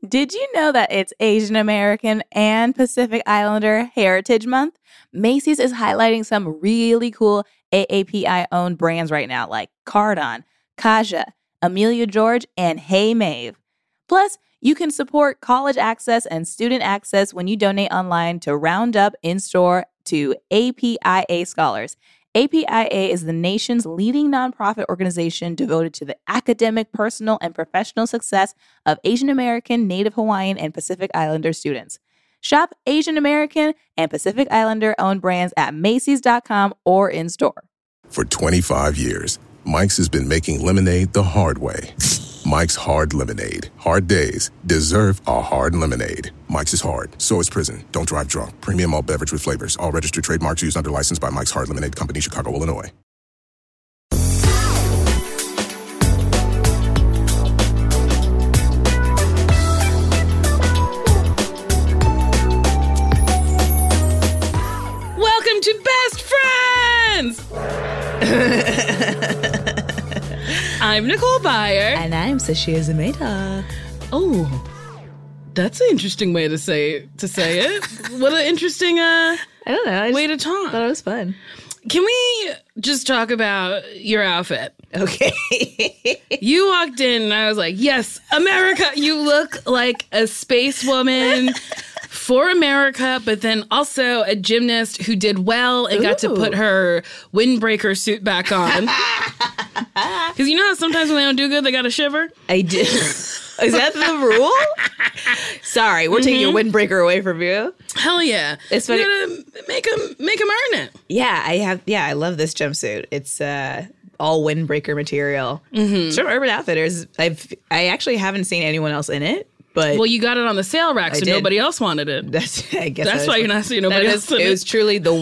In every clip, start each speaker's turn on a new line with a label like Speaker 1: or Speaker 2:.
Speaker 1: Did you know that it's Asian American and Pacific Islander Heritage Month? Macy's is highlighting some really cool AAPI-owned brands right now, like Cardon, Kaja, Amelia George, and Hey Mave. Plus, you can support college access and student access when you donate online to Roundup in-store to APIA Scholars. APIA is the nation's leading nonprofit organization devoted to the academic, personal, and professional success of Asian American, Native Hawaiian, and Pacific Islander students. Shop Asian American and Pacific Islander owned brands at Macy's.com or in store.
Speaker 2: For 25 years, Mike's has been making lemonade the hard way. Mike's Hard Lemonade. Hard days deserve a hard lemonade. Mike's is hard, so is prison. Don't drive drunk. Premium malt beverage with flavors. All registered trademarks used under license by Mike's Hard Lemonade Company, Chicago, Illinois.
Speaker 3: Welcome to Best Friends! I'm Nicole Byer.
Speaker 1: And I'm Sashia Zameta.
Speaker 3: Oh, that's an interesting way to say it. What an interesting
Speaker 1: I don't know.
Speaker 3: way to talk.
Speaker 1: Thought it was fun.
Speaker 3: Can we just talk about your outfit?
Speaker 1: Okay.
Speaker 3: You walked in and I was like, yes, America. You look like a space woman for America, but then also a gymnast who did well and got to put her windbreaker suit back on. Because you know how sometimes when they don't do good, they got to shiver?
Speaker 1: I did. Is that the rule? Sorry, we're taking your windbreaker away from you.
Speaker 3: Hell yeah.
Speaker 1: It's funny.
Speaker 3: You gotta make them earn it.
Speaker 1: Yeah, I love this jumpsuit. It's all windbreaker material. Mm-hmm. It's from Urban Outfitters. I actually haven't seen anyone else in it. But
Speaker 3: well, you got it on the sale rack, so nobody else wanted it.
Speaker 1: I guess
Speaker 3: that's why you're not seeing nobody else in it.
Speaker 1: It was truly the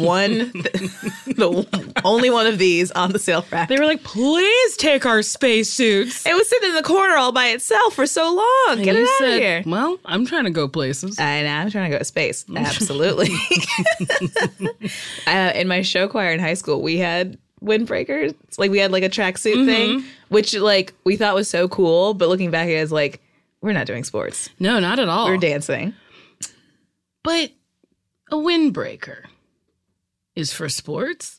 Speaker 1: only one of these on the sale rack.
Speaker 3: They were like, please take our spacesuits.
Speaker 1: It was sitting in the corner all by itself for so long.
Speaker 3: And
Speaker 1: Get it out of here.
Speaker 3: Well, I'm trying to go places.
Speaker 1: I know, I'm trying to go to space. Absolutely. In my show choir in high school, we had windbreakers. We had like a tracksuit thing, which like we thought was so cool. But looking back, it was like, we're not doing sports.
Speaker 3: No, not at all.
Speaker 1: We're dancing.
Speaker 3: But a windbreaker is for sports?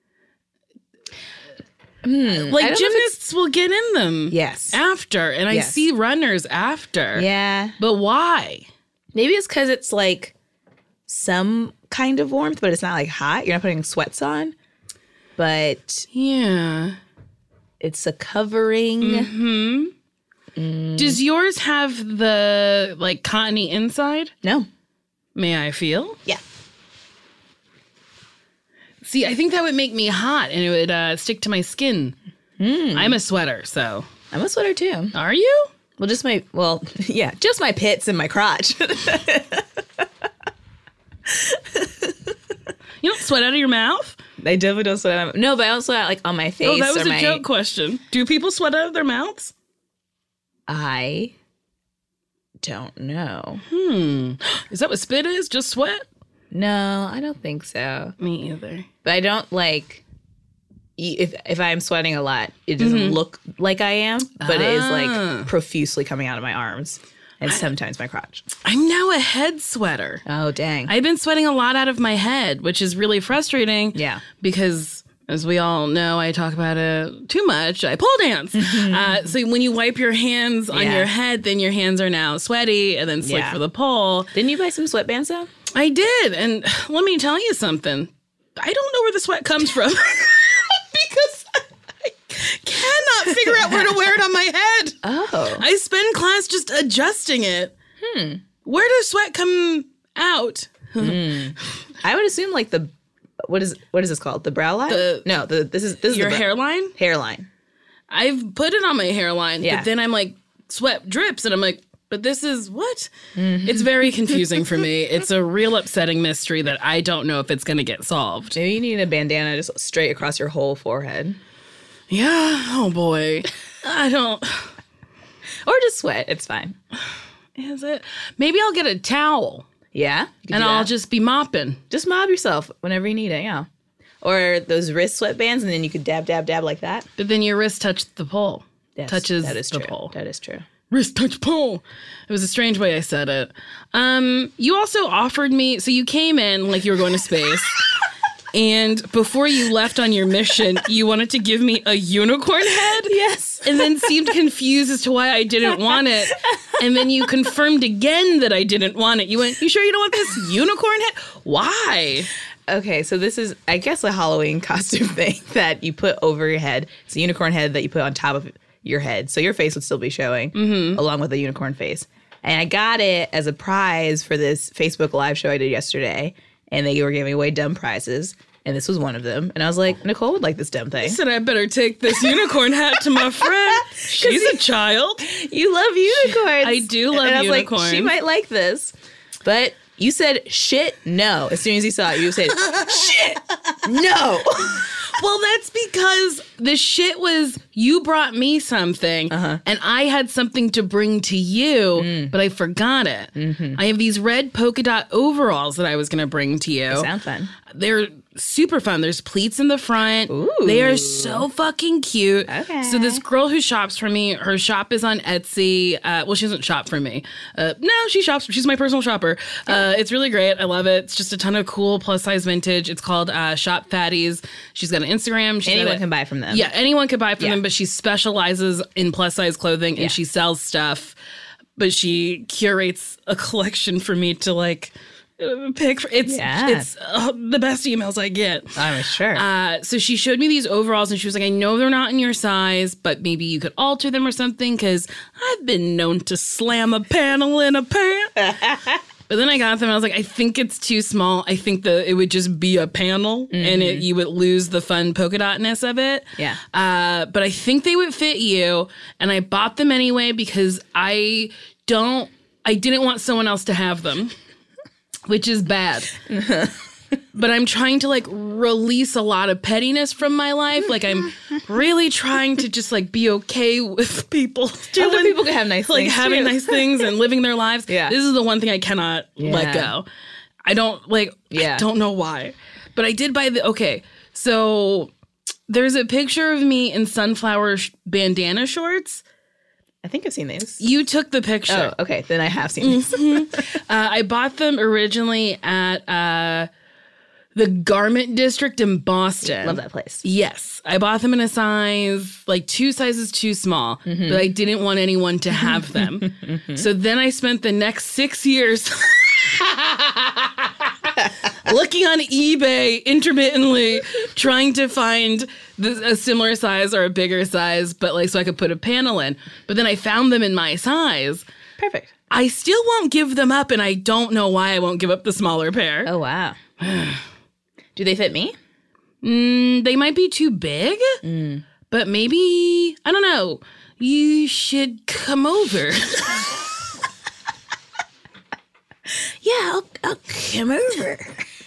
Speaker 3: Gymnasts will get in them after. And I see runners after.
Speaker 1: Yeah.
Speaker 3: But why?
Speaker 1: Maybe it's because it's like some kind of warmth, but it's not like hot. You're not putting sweats on. But
Speaker 3: yeah,
Speaker 1: it's a covering.
Speaker 3: Mm-hmm. Does yours have the, like, cottony inside?
Speaker 1: No.
Speaker 3: May I feel?
Speaker 1: Yeah.
Speaker 3: See, I think that would make me hot and it would stick to my skin. I'm a sweater, so.
Speaker 1: I'm a sweater, too.
Speaker 3: Are you?
Speaker 1: Well, just my pits and my crotch.
Speaker 3: You don't sweat out of your mouth?
Speaker 1: I definitely don't sweat out. No, but I don't sweat out, like, on my face.
Speaker 3: Oh, that was a joke question. Do people sweat out of their mouths?
Speaker 1: I don't know.
Speaker 3: Is that what spit is? Just sweat?
Speaker 1: No, I don't think so.
Speaker 3: Me either.
Speaker 1: But I don't like, if I'm sweating a lot, it doesn't look like I am, but it is like profusely coming out of my arms and sometimes my crotch.
Speaker 3: I'm now a head sweater.
Speaker 1: Oh, dang.
Speaker 3: I've been sweating a lot out of my head, which is really frustrating. Yeah. Because, as we all know, I talk about it too much. I pole dance. So when you wipe your hands on your head, then your hands are now sweaty and then slick for the pole.
Speaker 1: Didn't you buy some sweatbands though?
Speaker 3: I did. And let me tell you something. I don't know where the sweat comes from. Because I cannot figure out where to wear it on my head.
Speaker 1: Oh.
Speaker 3: I spend class just adjusting it. Where does sweat come out?
Speaker 1: I would assume like the... What is this called? The brow line? This is
Speaker 3: your hairline?
Speaker 1: Hairline.
Speaker 3: I've put it on my hairline, but then I'm like, sweat drips, and I'm like, but this is what? It's very confusing for me. It's a real upsetting mystery that I don't know if it's going to get solved.
Speaker 1: Maybe you need a bandana just straight across your whole forehead.
Speaker 3: Yeah. Oh, boy. I don't...
Speaker 1: Or just sweat. It's fine.
Speaker 3: Is it? Maybe I'll get a towel.
Speaker 1: Yeah?
Speaker 3: And I'll just be mopping.
Speaker 1: Just mop yourself whenever you need it, yeah. Or those wrist sweatbands, and then you could dab, dab, dab like that.
Speaker 3: But then your wrist touched the pole.
Speaker 1: Yes,
Speaker 3: touches
Speaker 1: that is
Speaker 3: the
Speaker 1: true.
Speaker 3: pole.
Speaker 1: That is true.
Speaker 3: wrist touch pull. It was a strange way I said it. You also offered me, so you came in like you were going to space. And before you left on your mission, you wanted to give me a unicorn head?
Speaker 1: Yes.
Speaker 3: And then seemed confused as to why I didn't want it. And then you confirmed again that I didn't want it. You went, you sure you don't want this unicorn head? Why?
Speaker 1: Okay, so this is, I guess, a Halloween costume thing that you put over your head. It's a unicorn head that you put on top of your head. So your face would still be showing along with the unicorn face. And I got it as a prize for this Facebook Live show I did yesterday. And they were giving away dumb prizes. And this was one of them. And I was like, Nicole would like this dumb thing.
Speaker 3: I said I better take this unicorn hat to my friend. She's a child.
Speaker 1: You love unicorns.
Speaker 3: I do love
Speaker 1: and I was
Speaker 3: unicorns.
Speaker 1: Like, she might like this. But you said, shit, no. As soon as you saw it, you said, shit, no.
Speaker 3: Well, that's because the shit was you brought me something and I had something to bring to you, but I forgot it. I have these red polka dot overalls that I was going to bring to you.
Speaker 1: They sound fun.
Speaker 3: They're super fun. There's pleats in the front.
Speaker 1: Ooh.
Speaker 3: They are so fucking cute.
Speaker 1: Okay.
Speaker 3: So this girl who shops for me, her shop is on Etsy. Well, she doesn't shop for me. No, she shops. She's my personal shopper. It's really great. I love it. It's just a ton of cool plus size vintage. It's called Shop Fatties. She's got an Instagram.
Speaker 1: Anyone can buy from them.
Speaker 3: Yeah, anyone can buy from them, but she specializes in plus size clothing and she sells stuff, but she curates a collection for me to like pick. It's the best emails I get.
Speaker 1: I'm sure.
Speaker 3: So she showed me these overalls and she was like, I know they're not in your size, but maybe you could alter them or something because I've been known to slam a panel in a pant. But then I got them and I was like, I think it's too small. I think that it would just be a panel and you would lose the fun polka dotness of it.
Speaker 1: Yeah.
Speaker 3: But I think they would fit you. And I bought them anyway because I didn't want someone else to have them, which is bad. But I'm trying to like release a lot of pettiness from my life. Like I'm really trying to just like be okay with people.
Speaker 1: Other people can have nice things.
Speaker 3: Like having
Speaker 1: too.
Speaker 3: nice things and living their lives.
Speaker 1: Yeah.
Speaker 3: This is the one thing I cannot let go. I don't I don't know why. But I did buy okay. So there's a picture of me in sunflower bandana shorts.
Speaker 1: I think I've seen these.
Speaker 3: You took the picture.
Speaker 1: Oh, okay. Then I have seen these.
Speaker 3: I bought them originally at the Garment District in Boston.
Speaker 1: Love that place.
Speaker 3: Yes. I bought them in a size, like 2 sizes too small, but I didn't want anyone to have them. So then I spent the next 6 years looking on eBay intermittently, trying to find a similar size or a bigger size, but like so I could put a panel in. But then I found them in my size.
Speaker 1: Perfect.
Speaker 3: I still won't give them up, and I don't know why I won't give up the smaller pair.
Speaker 1: Oh, wow. Do they fit me?
Speaker 3: They might be too big, but maybe, I don't know, you should come over.
Speaker 1: Yeah, I'll come over.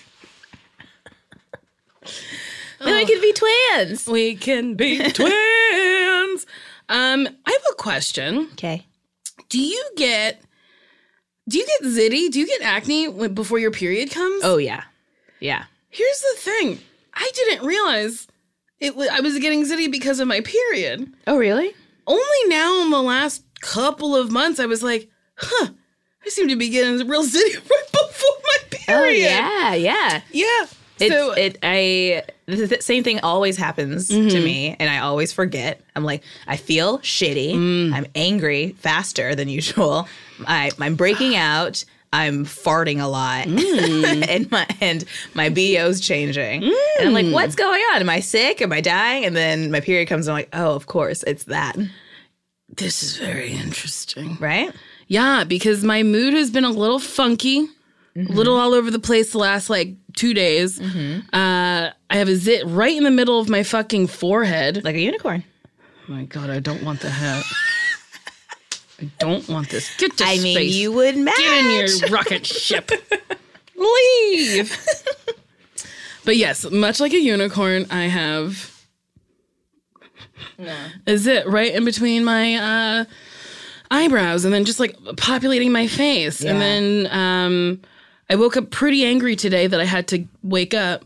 Speaker 1: Then we can be twins.
Speaker 3: We can be twins. I have a question.
Speaker 1: Okay.
Speaker 3: Do you get ziti? Do you get acne before your period comes?
Speaker 1: Oh, yeah. Yeah.
Speaker 3: Here's the thing. I didn't realize I was getting ziti because of my period.
Speaker 1: Oh, really?
Speaker 3: Only now in the last couple of months, I was like, I seem to be getting real ziti right before my period.
Speaker 1: Oh, yeah.
Speaker 3: Yeah.
Speaker 1: The same thing always happens to me, and I always forget. I'm like, I feel shitty. I'm angry faster than usual. I'm breaking out. I'm farting a lot, and my BO's changing. And I'm like, what's going on? Am I sick? Am I dying? And then my period comes, and I'm like, oh, of course, it's that.
Speaker 3: This is very interesting.
Speaker 1: Right?
Speaker 3: Yeah, because my mood has been a little funky, a little all over the place the last, 2 days. I have a zit right in the middle of my fucking forehead.
Speaker 1: Like a unicorn.
Speaker 3: Oh my God, I don't want the hat. I don't want this. Get to space.
Speaker 1: I mean, you would match.
Speaker 3: Get in your rocket ship. Leave. But yes, much like a unicorn, I have a zit right in between my eyebrows and then just populating my face.
Speaker 1: Yeah.
Speaker 3: And then I woke up pretty angry today that I had to wake up.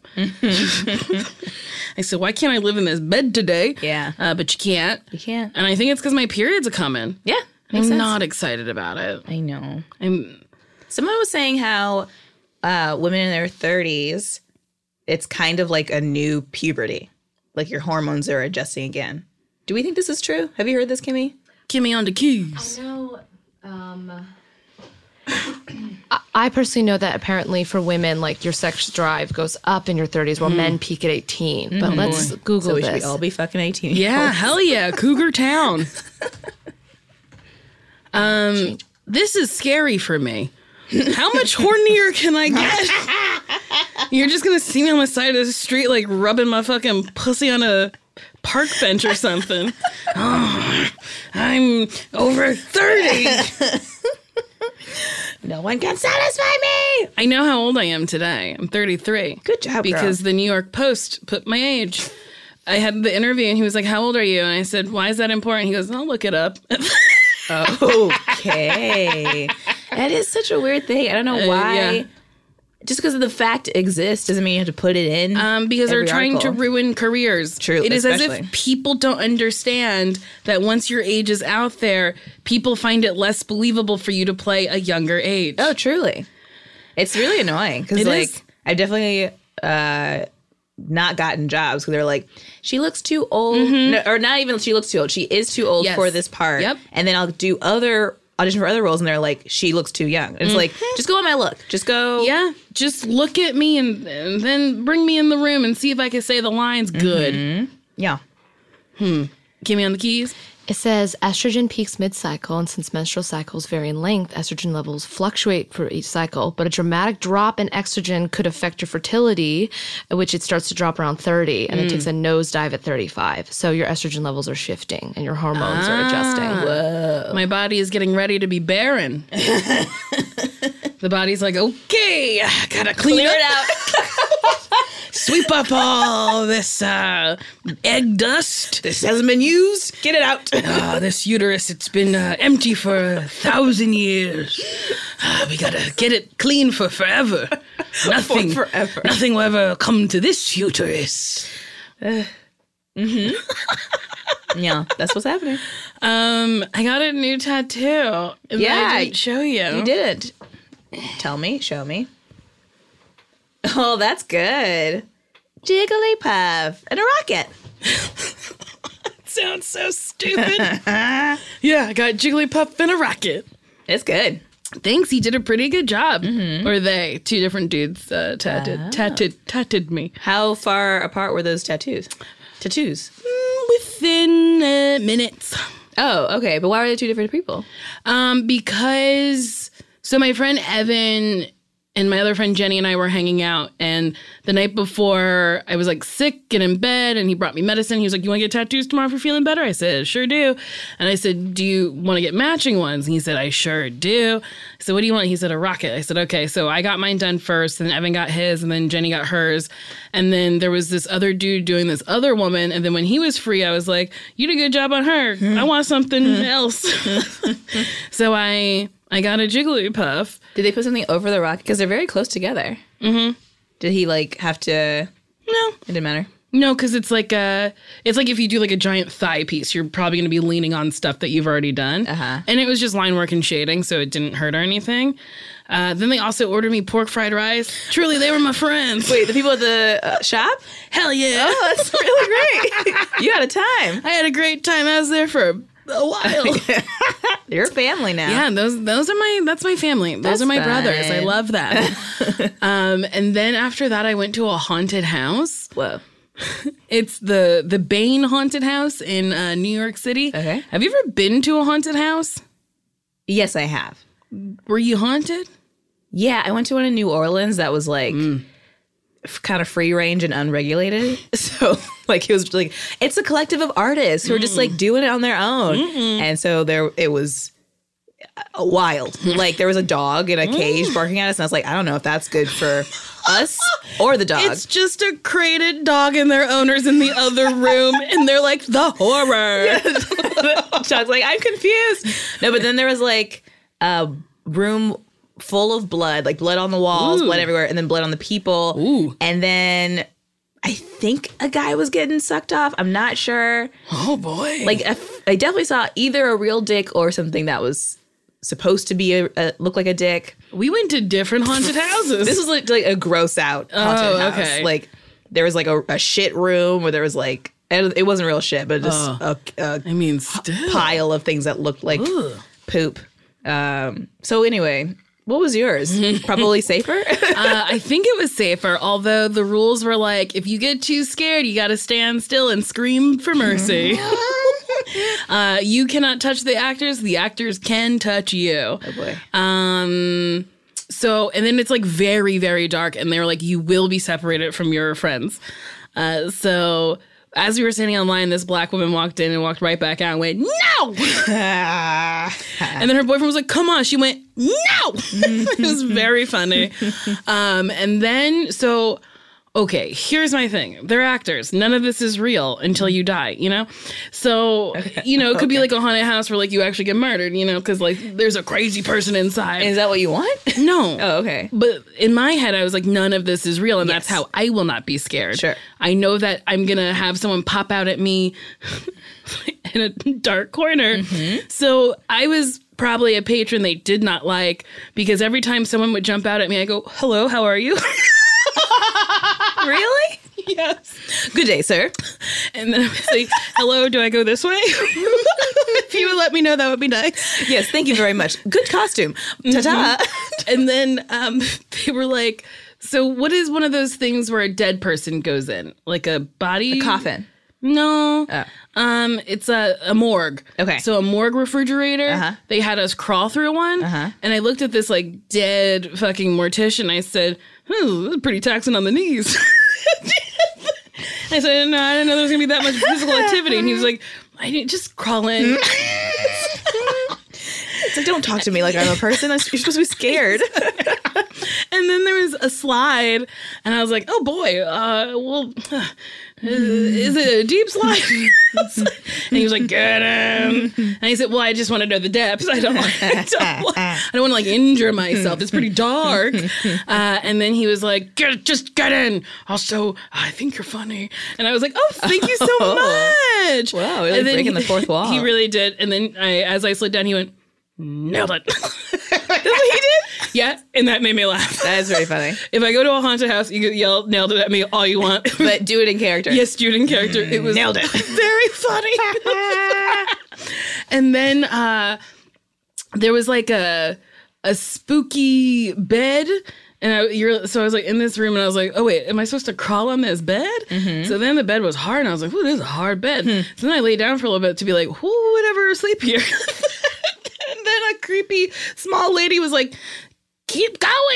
Speaker 3: I said, why can't I live in this bed today?
Speaker 1: Yeah.
Speaker 3: But you can't.
Speaker 1: You can't.
Speaker 3: And I think it's because my periods are coming.
Speaker 1: Yeah.
Speaker 3: I'm not excited about it.
Speaker 1: I know.
Speaker 3: I'm
Speaker 1: Someone was saying how women in their 30s, it's kind of like a new puberty. Like your hormones are adjusting again. Do we think this is true? Have you heard this, Kimmy?
Speaker 3: Kimmy on the keys.
Speaker 4: I know. I personally know that apparently for women, like your sex drive goes up in your 30s, while men peak at 18. But let's Google
Speaker 1: So we
Speaker 4: this.
Speaker 1: should all be fucking 18.
Speaker 3: Yeah, hell yeah, Cougar Town. This is scary for me. How much hornier can I get? You're just gonna see me on the side of the street, like rubbing my fucking pussy on a park bench or something. Oh, I'm over 30.
Speaker 1: No one can satisfy me.
Speaker 3: I know how old I am today. I'm 33.
Speaker 1: Good job,
Speaker 3: Because the New York Post put my age. I had the interview and he was like, how old are you? And I said, why is that important? He goes, I'll look it up.
Speaker 1: Okay. That is such a weird thing. I don't know why.
Speaker 3: Yeah.
Speaker 1: Just because the fact exists doesn't mean you have to put it in.
Speaker 3: Because they're
Speaker 1: every
Speaker 3: trying
Speaker 1: article.
Speaker 3: to ruin careers.
Speaker 1: True,
Speaker 3: It is as
Speaker 1: especially.
Speaker 3: if people don't understand that once your age is out there, people find it less believable for you to play a younger age.
Speaker 1: Oh, truly. It's really annoying because,
Speaker 3: It
Speaker 1: like,
Speaker 3: is.
Speaker 1: I've definitely not gotten jobs because they're like, she looks too old. No, or not even she looks too old. She is too old
Speaker 3: Yes.
Speaker 1: for this part.
Speaker 3: Yep.
Speaker 1: And then I'll do audition for other roles and they're like, she looks too young. And it's like, just go on my look. Just go.
Speaker 3: Yeah, just look at me and then bring me in the room and see if I can say the lines good.
Speaker 1: Yeah.
Speaker 3: Give me on the keys.
Speaker 4: It says estrogen peaks mid-cycle, and since menstrual cycles vary in length, estrogen levels fluctuate for each cycle, but a dramatic drop in estrogen could affect your fertility, which it starts to drop around 30, and it takes a nosedive at 35. So your estrogen levels are shifting, and your hormones are adjusting.
Speaker 3: My body is getting ready to be barren. The body's like, okay, I gotta clear it out. Sweep up all this egg dust.
Speaker 1: This hasn't been used. Get it out.
Speaker 3: This uterus, it's been empty for 1,000 years. We gotta get it clean for forever. Nothing,
Speaker 1: forever.
Speaker 3: Nothing will ever come to this uterus.
Speaker 1: Yeah, that's what's happening.
Speaker 3: I got a new tattoo. And
Speaker 1: Yeah,
Speaker 3: I didn't show you.
Speaker 1: You didn't. Tell me. Show me. Oh, that's good. Jigglypuff and a rocket.
Speaker 3: Sounds so stupid. Yeah, I got Jigglypuff and a rocket.
Speaker 1: It's good.
Speaker 3: Thanks, he did a pretty good job. Or they, two different dudes tattooed me.
Speaker 1: How far apart were those tattoos?
Speaker 3: Within minutes.
Speaker 1: Oh, okay. But why were they two different people?
Speaker 3: Because so my friend Evan and my other friend Jenny and I were hanging out, and the night before I was like sick and in bed, and he brought me medicine. He was like, you want to get tattoos tomorrow for feeling better? I said, sure do. And I said, do you want to get matching ones? And he said, I sure do. I said, what do you want? He said, a rocket. I said, okay. So I got mine done first, and Evan got his, and then Jenny got hers. And then there was this other dude doing this other woman. And then when he was free, I was like, you did a good job on her. I want something else. So I got a Jigglypuff.
Speaker 1: Did they put something over the rocket? Because they're very close together. Mm-hmm. Did he like have to?
Speaker 3: No.
Speaker 1: It didn't matter.
Speaker 3: No, because it's like if you do like a giant thigh piece, you're probably going to be leaning on stuff that you've already done.
Speaker 1: Uh-huh.
Speaker 3: And it was just line work and shading, so it didn't hurt or anything. Then they also ordered me pork fried rice. Truly, they were my friends.
Speaker 1: Wait, the people at the shop?
Speaker 3: Hell yeah.
Speaker 1: Oh, that's really great. You had a time.
Speaker 3: I had a great time. I was there for a while.
Speaker 1: You're family now.
Speaker 3: Yeah, that's my family. Those
Speaker 1: That's
Speaker 3: are my
Speaker 1: fun.
Speaker 3: brothers. I love that. And then after that, I went to a haunted house.
Speaker 1: Whoa.
Speaker 3: It's the Bane Haunted House in New York City.
Speaker 1: Okay.
Speaker 3: Have you ever been to a haunted house?
Speaker 1: Yes, I have.
Speaker 3: Were you haunted?
Speaker 1: Yeah, I went to one in New Orleans that was like kind of free range and unregulated. So like it was like it's a collective of artists who are just like doing it on their own. And so it was wild. Like there was a dog in a cage barking at us, and I was like, I don't know if that's good for us or the dog.
Speaker 3: It's just a crated dog and their owners in the other room, and they're like, the horror.
Speaker 1: Dog's like, I'm confused. No, but then there was like a room full of blood, like blood on the walls, blood everywhere, and then blood on the people.
Speaker 3: Ooh.
Speaker 1: And then I think a guy was getting sucked off. I'm not sure.
Speaker 3: Oh boy.
Speaker 1: Like I definitely saw either a real dick or something that was supposed to be look like a dick.
Speaker 3: we went to different haunted houses.
Speaker 1: This was like a gross out haunted house.
Speaker 3: Okay.
Speaker 1: Like there was like a shit room where there was like, it wasn't real shit, but just a
Speaker 3: I mean, still.
Speaker 1: pile of things that looked like poop. So anyway, what was yours? Probably safer?
Speaker 3: I think it was safer, although the rules were like, if you get too scared, you got to stand still and scream for mercy. You cannot touch the actors can touch you.
Speaker 1: Oh boy.
Speaker 3: So, and then it's like very, very dark, and they're like, you will be separated from your friends. So as we were standing online, this black woman walked in and walked right back out and went, no! And then her boyfriend was like, come on. She went, no! It was very funny. And then, so, okay, here's my thing. They're actors. None of this is real until you die, you know? So, you know, it could be like a haunted house where like you actually get murdered, you know, because like there's a crazy person inside.
Speaker 1: Is that what you want?
Speaker 3: No.
Speaker 1: Oh, okay.
Speaker 3: But in my head, I was like, none of this is real. And that's
Speaker 1: Yes.
Speaker 3: how I will not be scared.
Speaker 1: Sure.
Speaker 3: I know that I'm going to have someone pop out at me in a dark corner.
Speaker 1: Mm-hmm.
Speaker 3: So I was probably a patron they did not like because every time someone would jump out at me, I go, hello, how are you?
Speaker 1: Really?
Speaker 3: Yes.
Speaker 1: Good day, sir.
Speaker 3: And then I would say, hello, do I go this way? If you would let me know, that would be nice.
Speaker 1: Yes, thank you very much. Good costume. Ta-ta.
Speaker 3: And then they were like, so what is one of those things where a dead person goes in? Like a body?
Speaker 1: Coffin.
Speaker 3: No.
Speaker 1: Oh.
Speaker 3: It's a morgue.
Speaker 1: Okay.
Speaker 3: So a morgue refrigerator.
Speaker 1: Uh-huh.
Speaker 3: They had us crawl through one.
Speaker 1: Uh-huh.
Speaker 3: And I looked at this like dead fucking mortician. I said, this is pretty taxing on the knees. I said, no, I didn't know there was going to be that much physical activity. And he was like, I didn't just crawl in.
Speaker 1: It's like, don't talk to me like I'm a person. You're supposed to be scared.
Speaker 3: And then there was a slide, and I was like, "Oh boy, is it a deep slide?" And he was like, "Get him." And I said, "Well, I just want to know the depths. I don't want to like injure myself. It's pretty dark." And then he was like, "Just get in. Also, I think you're funny." And I was like, "Oh, thank you so much."
Speaker 1: Wow, really
Speaker 3: And then
Speaker 1: breaking the fourth wall.
Speaker 3: He really did. And then as I slid down, he went, "Nailed it."
Speaker 1: That's what he did?
Speaker 3: Yeah, and that made me laugh.
Speaker 1: That is very funny.
Speaker 3: If I go to a haunted house, you can yell "nailed it" at me all you want.
Speaker 1: But do it in character.
Speaker 3: Yes, student character. It was
Speaker 1: Nailed it.
Speaker 3: Very funny. And then there was like a spooky bed. And so I was like in this room and I was like, oh wait, am I supposed to crawl on this bed? Mm-hmm. So then the bed was hard and I was like, oh, this is a hard bed. So then I lay down for a little bit to be like, who would ever sleep here? And then a creepy small lady was like, keep going.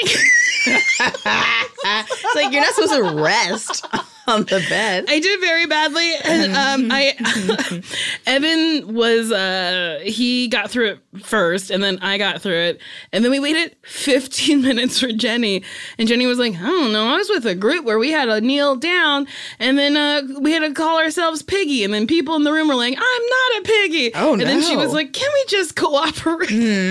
Speaker 1: It's like, you're not supposed to rest on the bed.
Speaker 3: I did very badly. And Evan was, he got through it first and then I got through it. And then we waited 15 minutes for Jenny. And Jenny was like, I don't know. I was with a group where we had to kneel down and then we had to call ourselves Piggy. And then people in the room were like, I'm not a piggy.
Speaker 1: Oh,
Speaker 3: and then she
Speaker 1: no.
Speaker 3: was like, can we just cooperate?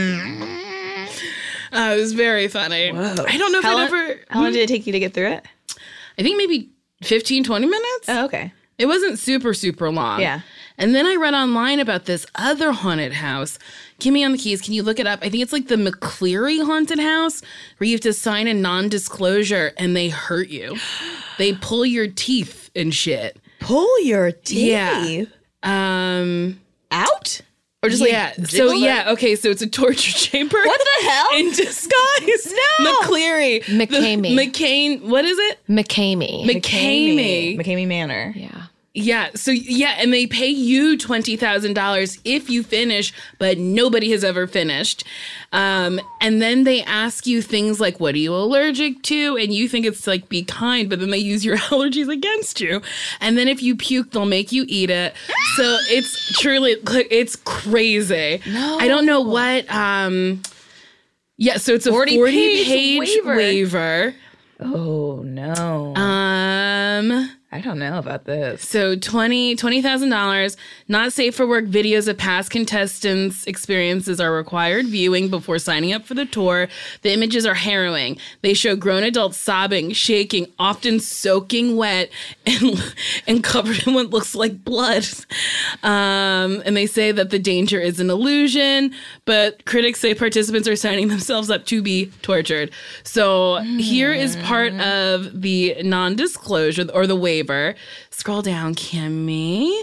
Speaker 3: It was very funny.
Speaker 1: Whoa.
Speaker 3: I don't know if
Speaker 1: How
Speaker 3: I'd
Speaker 1: long-
Speaker 3: ever...
Speaker 1: How long did it take you to get through it?
Speaker 3: I think maybe 15, 20 minutes.
Speaker 1: Oh, okay.
Speaker 3: It wasn't super, super long.
Speaker 1: Yeah.
Speaker 3: And then I read online about this other haunted house. Kimmy on the keys, can you look it up? I think it's like the McCleary haunted house where you have to sign a non-disclosure and they hurt you. They pull your teeth and shit.
Speaker 1: Pull your teeth.
Speaker 3: Yeah.
Speaker 1: Out? Or just
Speaker 3: Yeah.
Speaker 1: like
Speaker 3: So
Speaker 1: jiggle
Speaker 3: yeah, okay, so it's a torture chamber.
Speaker 1: What the hell?
Speaker 3: In disguise.
Speaker 1: No.
Speaker 3: McCleary.
Speaker 4: McCamey.
Speaker 3: McCain. What is it?
Speaker 4: McCamey.
Speaker 3: McCamey.
Speaker 1: McCamey Manor.
Speaker 4: Yeah.
Speaker 3: Yeah. So yeah, and they pay you $20,000 if you finish, but nobody has ever finished. And then they ask you things like, "What are you allergic to?" And you think it's like, "Be kind," but then they use your allergies against you. And then if you puke, they'll make you eat it. So it's truly, it's crazy.
Speaker 1: No.
Speaker 3: I don't know what. Yeah. So it's a 40-page
Speaker 1: waiver.
Speaker 3: waiver.
Speaker 1: Oh, no.
Speaker 3: I
Speaker 1: I don't know about this.
Speaker 3: So $20,000. Not safe for work videos of past contestants' experiences are required viewing before signing up for the tour. The images are harrowing. They show grown adults sobbing, shaking, often soaking wet, and covered in what looks like blood. And they say that the danger is an illusion, but critics say participants are signing themselves up to be tortured. So here is part of the non-disclosure or the waiver. Scroll down, Kimmy.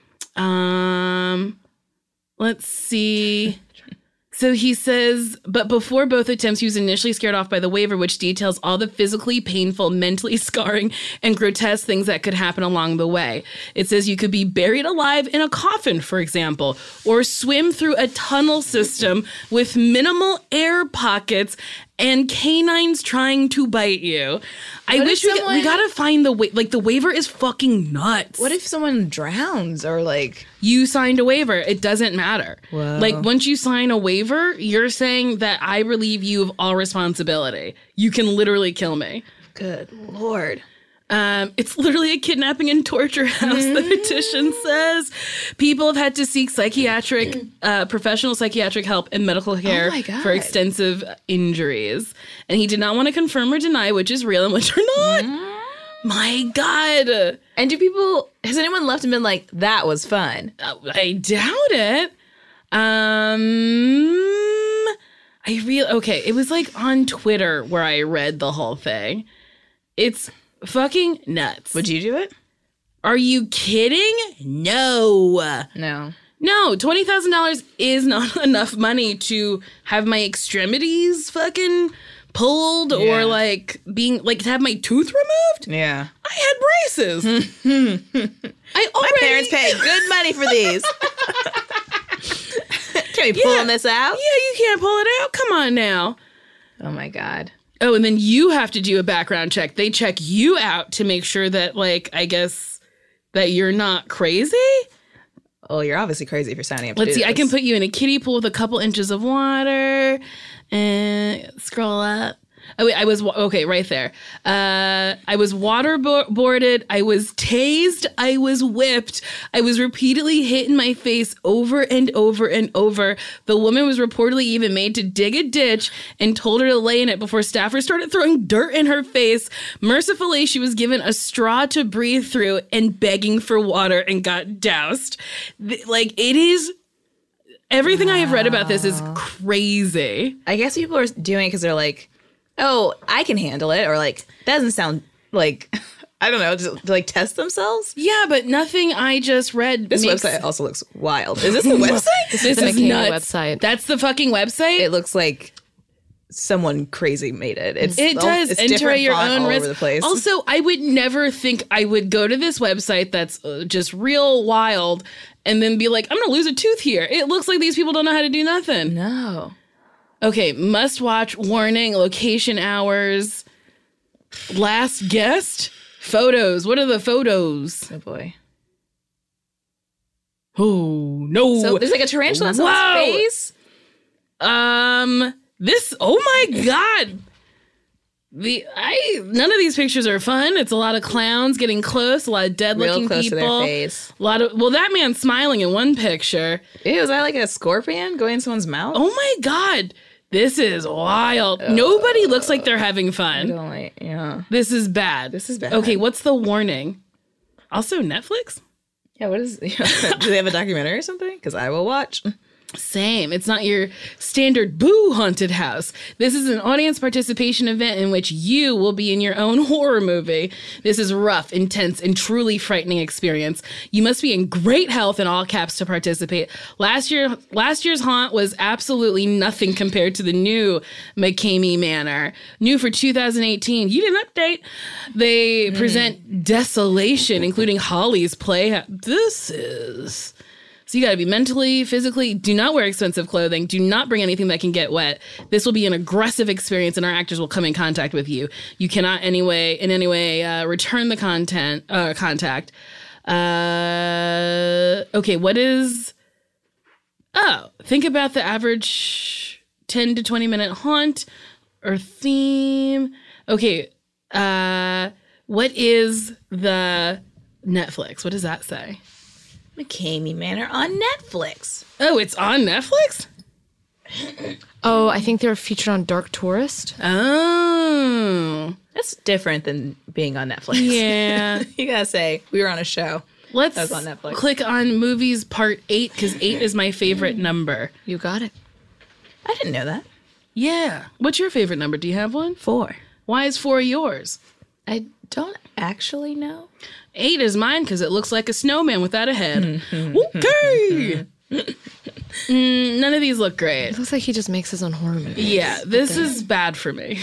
Speaker 3: Let's see. So he says, but before both attempts, he was initially scared off by the waiver, which details all the physically painful, mentally scarring, and grotesque things that could happen along the way. It says you could be buried alive in a coffin, for example, or swim through a tunnel system with minimal air pockets and canines trying to bite you. I wish we gotta find the the waiver is fucking nuts.
Speaker 1: What if someone drowns or like...
Speaker 3: You signed a waiver. It doesn't matter.
Speaker 1: Whoa.
Speaker 3: Like once you sign a waiver, you're saying that I relieve you of all responsibility. You can literally kill me.
Speaker 1: Good Lord.
Speaker 3: It's literally a kidnapping and torture house, the petition says. People have had to seek professional psychiatric help and medical care for extensive injuries. And he did not want to confirm or deny which is real and which are not. My God.
Speaker 1: And has anyone left and been like, that was fun?
Speaker 3: I doubt it. Okay, it was like on Twitter where I read the whole thing. It's fucking nuts.
Speaker 1: Would you do it?
Speaker 3: Are you kidding? No.
Speaker 1: No.
Speaker 3: No, $20,000 is not enough money to have my extremities fucking pulled or like being like to have my tooth removed.
Speaker 1: Yeah.
Speaker 3: I had braces.
Speaker 1: My parents paid good money for these. Can we pull this out?
Speaker 3: Yeah, you can't pull it out. Come on now.
Speaker 1: Oh my God.
Speaker 3: Oh, and then you have to do a background check. They check you out to make sure that, like, I guess that you're not crazy.
Speaker 1: Oh, you're obviously crazy if you're signing up.
Speaker 3: Let's see. I can put you in a kiddie pool with a couple inches of water. And scroll up. Oh, wait, right there. I was waterboarded. I was tased. I was whipped. I was repeatedly hit in my face over and over and over. The woman was reportedly even made to dig a ditch and told her to lay in it before staffers started throwing dirt in her face. Mercifully, she was given a straw to breathe through and begging for water and got doused. Like, it is... Everything I have read about this is crazy.
Speaker 1: I guess people are doing it because they're like, oh, I can handle it. Or like, that doesn't sound like, I don't know, just to like test themselves.
Speaker 3: Yeah, but nothing I just read.
Speaker 1: This website also looks wild. Is this the website?
Speaker 3: This is nuts.
Speaker 4: Website.
Speaker 3: That's the fucking website?
Speaker 1: It looks like someone crazy made it.
Speaker 3: It does.
Speaker 1: It's
Speaker 3: enter at your own
Speaker 1: all
Speaker 3: risk.
Speaker 1: Over the place.
Speaker 3: Also, I would never think I would go to this website that's just real wild and then be like, I'm going to lose a tooth here. It looks like these people don't know how to do nothing.
Speaker 1: No.
Speaker 3: Okay, must watch, warning, location hours, last guest, photos. What are the photos?
Speaker 1: Oh boy.
Speaker 3: Oh, no.
Speaker 1: So there's like a tarantula on someone's face?
Speaker 3: Oh my God. None of these pictures are fun. It's a lot of clowns getting close, a lot of dead looking
Speaker 1: close
Speaker 3: people.
Speaker 1: to their face.
Speaker 3: That man's smiling in one picture.
Speaker 1: Ew, is that like a scorpion going in someone's mouth?
Speaker 3: Oh my God. This is wild. Nobody looks like they're having fun. This is bad. Okay, what's the warning? Also, Netflix?
Speaker 1: Yeah, what is... Do they have a documentary or something? Because I will watch.
Speaker 3: Same. It's not your standard boo haunted house. This is an audience participation event in which you will be in your own horror movie. This is rough, intense, and truly frightening experience. You must be in great health in all caps to participate. Last year's haunt was absolutely nothing compared to the new McCamey Manor. New for 2018. You didn't update. They present desolation, including Holly's Playhouse. So you got to be mentally, physically, do not wear expensive clothing. Do not bring anything that can get wet. This will be an aggressive experience and our actors will come in contact with you. You cannot in any way return the contact. Okay, what is... think about the average 10 to 20 minute haunt or theme. Okay, What is the Netflix? What does that say?
Speaker 1: McCamey Manor on Netflix.
Speaker 3: Oh, it's on Netflix?
Speaker 4: Oh, I think they're featured on Dark Tourist.
Speaker 3: Oh.
Speaker 1: That's different than being on Netflix.
Speaker 3: Yeah.
Speaker 1: You gotta say, we were on a show.
Speaker 3: Let's
Speaker 1: That was on Netflix.
Speaker 3: click on movies part 8 because 8 is my favorite number.
Speaker 4: You got it.
Speaker 1: I didn't know that.
Speaker 3: Yeah. What's your favorite number? Do you have one?
Speaker 1: 4.
Speaker 3: Why is 4 yours?
Speaker 1: I don't actually know.
Speaker 3: 8 is mine because it looks like a snowman without a head. Okay. None of these look great.
Speaker 4: It looks like he just makes his own horror movie.
Speaker 3: Yeah, this is bad for me.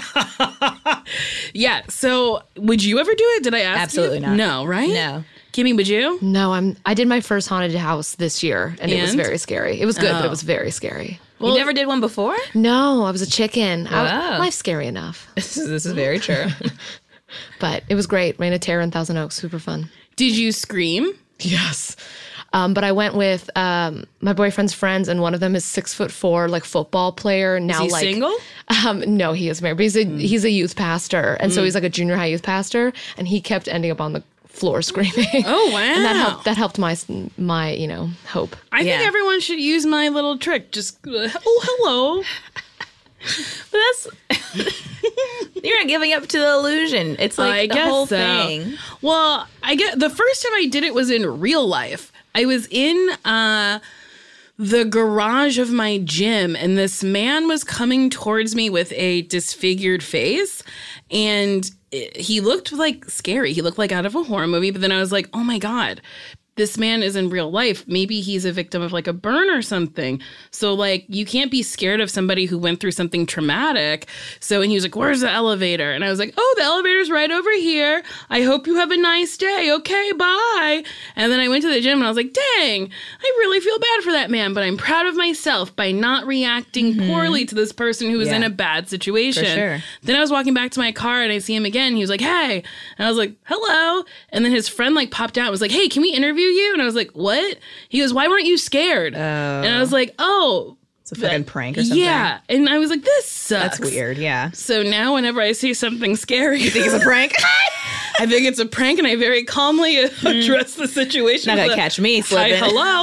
Speaker 3: Yeah, so would you ever do it? Did I ask
Speaker 1: Absolutely
Speaker 3: you?
Speaker 1: not.
Speaker 3: No, right?
Speaker 1: No.
Speaker 3: Kimmy, would you?
Speaker 4: No, I did my first haunted house this year, and it was
Speaker 3: And?
Speaker 4: very scary. It was good, but it was very scary.
Speaker 1: You never did one before?
Speaker 4: No, I was a chicken.
Speaker 1: Wow.
Speaker 4: Life's scary enough.
Speaker 1: This is very true.
Speaker 4: But it was great. Reign of Terror in Thousand Oaks, super fun.
Speaker 3: Did you scream?
Speaker 4: Yes. But I went with my boyfriend's friends, and one of them is 6'4", like football player. Now,
Speaker 3: Is he single?
Speaker 4: No, he is married. But he's a youth pastor, and so he's like a junior high youth pastor, and he kept ending up on the floor screaming.
Speaker 3: Oh, wow.
Speaker 4: And that helped my hope.
Speaker 3: I think
Speaker 1: Yeah.
Speaker 3: everyone should use my little trick. Just, hello.
Speaker 1: But that's you're not giving up to the illusion. It's like
Speaker 3: I
Speaker 1: the
Speaker 3: guess
Speaker 1: whole
Speaker 3: so.
Speaker 1: thing.
Speaker 3: Well, I get the first time I did it was in real life. I was in the garage of my gym, and this man was coming towards me with a disfigured face, and he looked like scary. He looked like out of a horror movie, but then I was like, oh my God, this man is in real life. Maybe he's a victim of like a burn or something. So like you can't be scared of somebody who went through something traumatic. So, and he was like, where's the elevator? And I was like, oh, the elevator's right over here. I hope you have a nice day. Okay, bye. And then I went to the gym and I was like, dang, I really feel bad for that man, but I'm proud of myself by not reacting poorly to this person who was in a bad situation.
Speaker 1: For sure.
Speaker 3: Then I was walking back to my car and I see him again. He was like, hey. And I was like, hello. And then his friend like popped out and was like, hey, can we interview you? And I was like, what? He goes, why weren't you scared? And I was like, oh.
Speaker 1: It's a fucking prank or something.
Speaker 3: Yeah. And I was like, this sucks.
Speaker 1: That's weird, yeah.
Speaker 3: So now whenever I see something scary,
Speaker 1: You think it's a prank?
Speaker 3: I think it's a prank and I very calmly address the situation.
Speaker 1: Not gonna
Speaker 3: with a,
Speaker 1: catch me
Speaker 3: hi,
Speaker 1: slipping.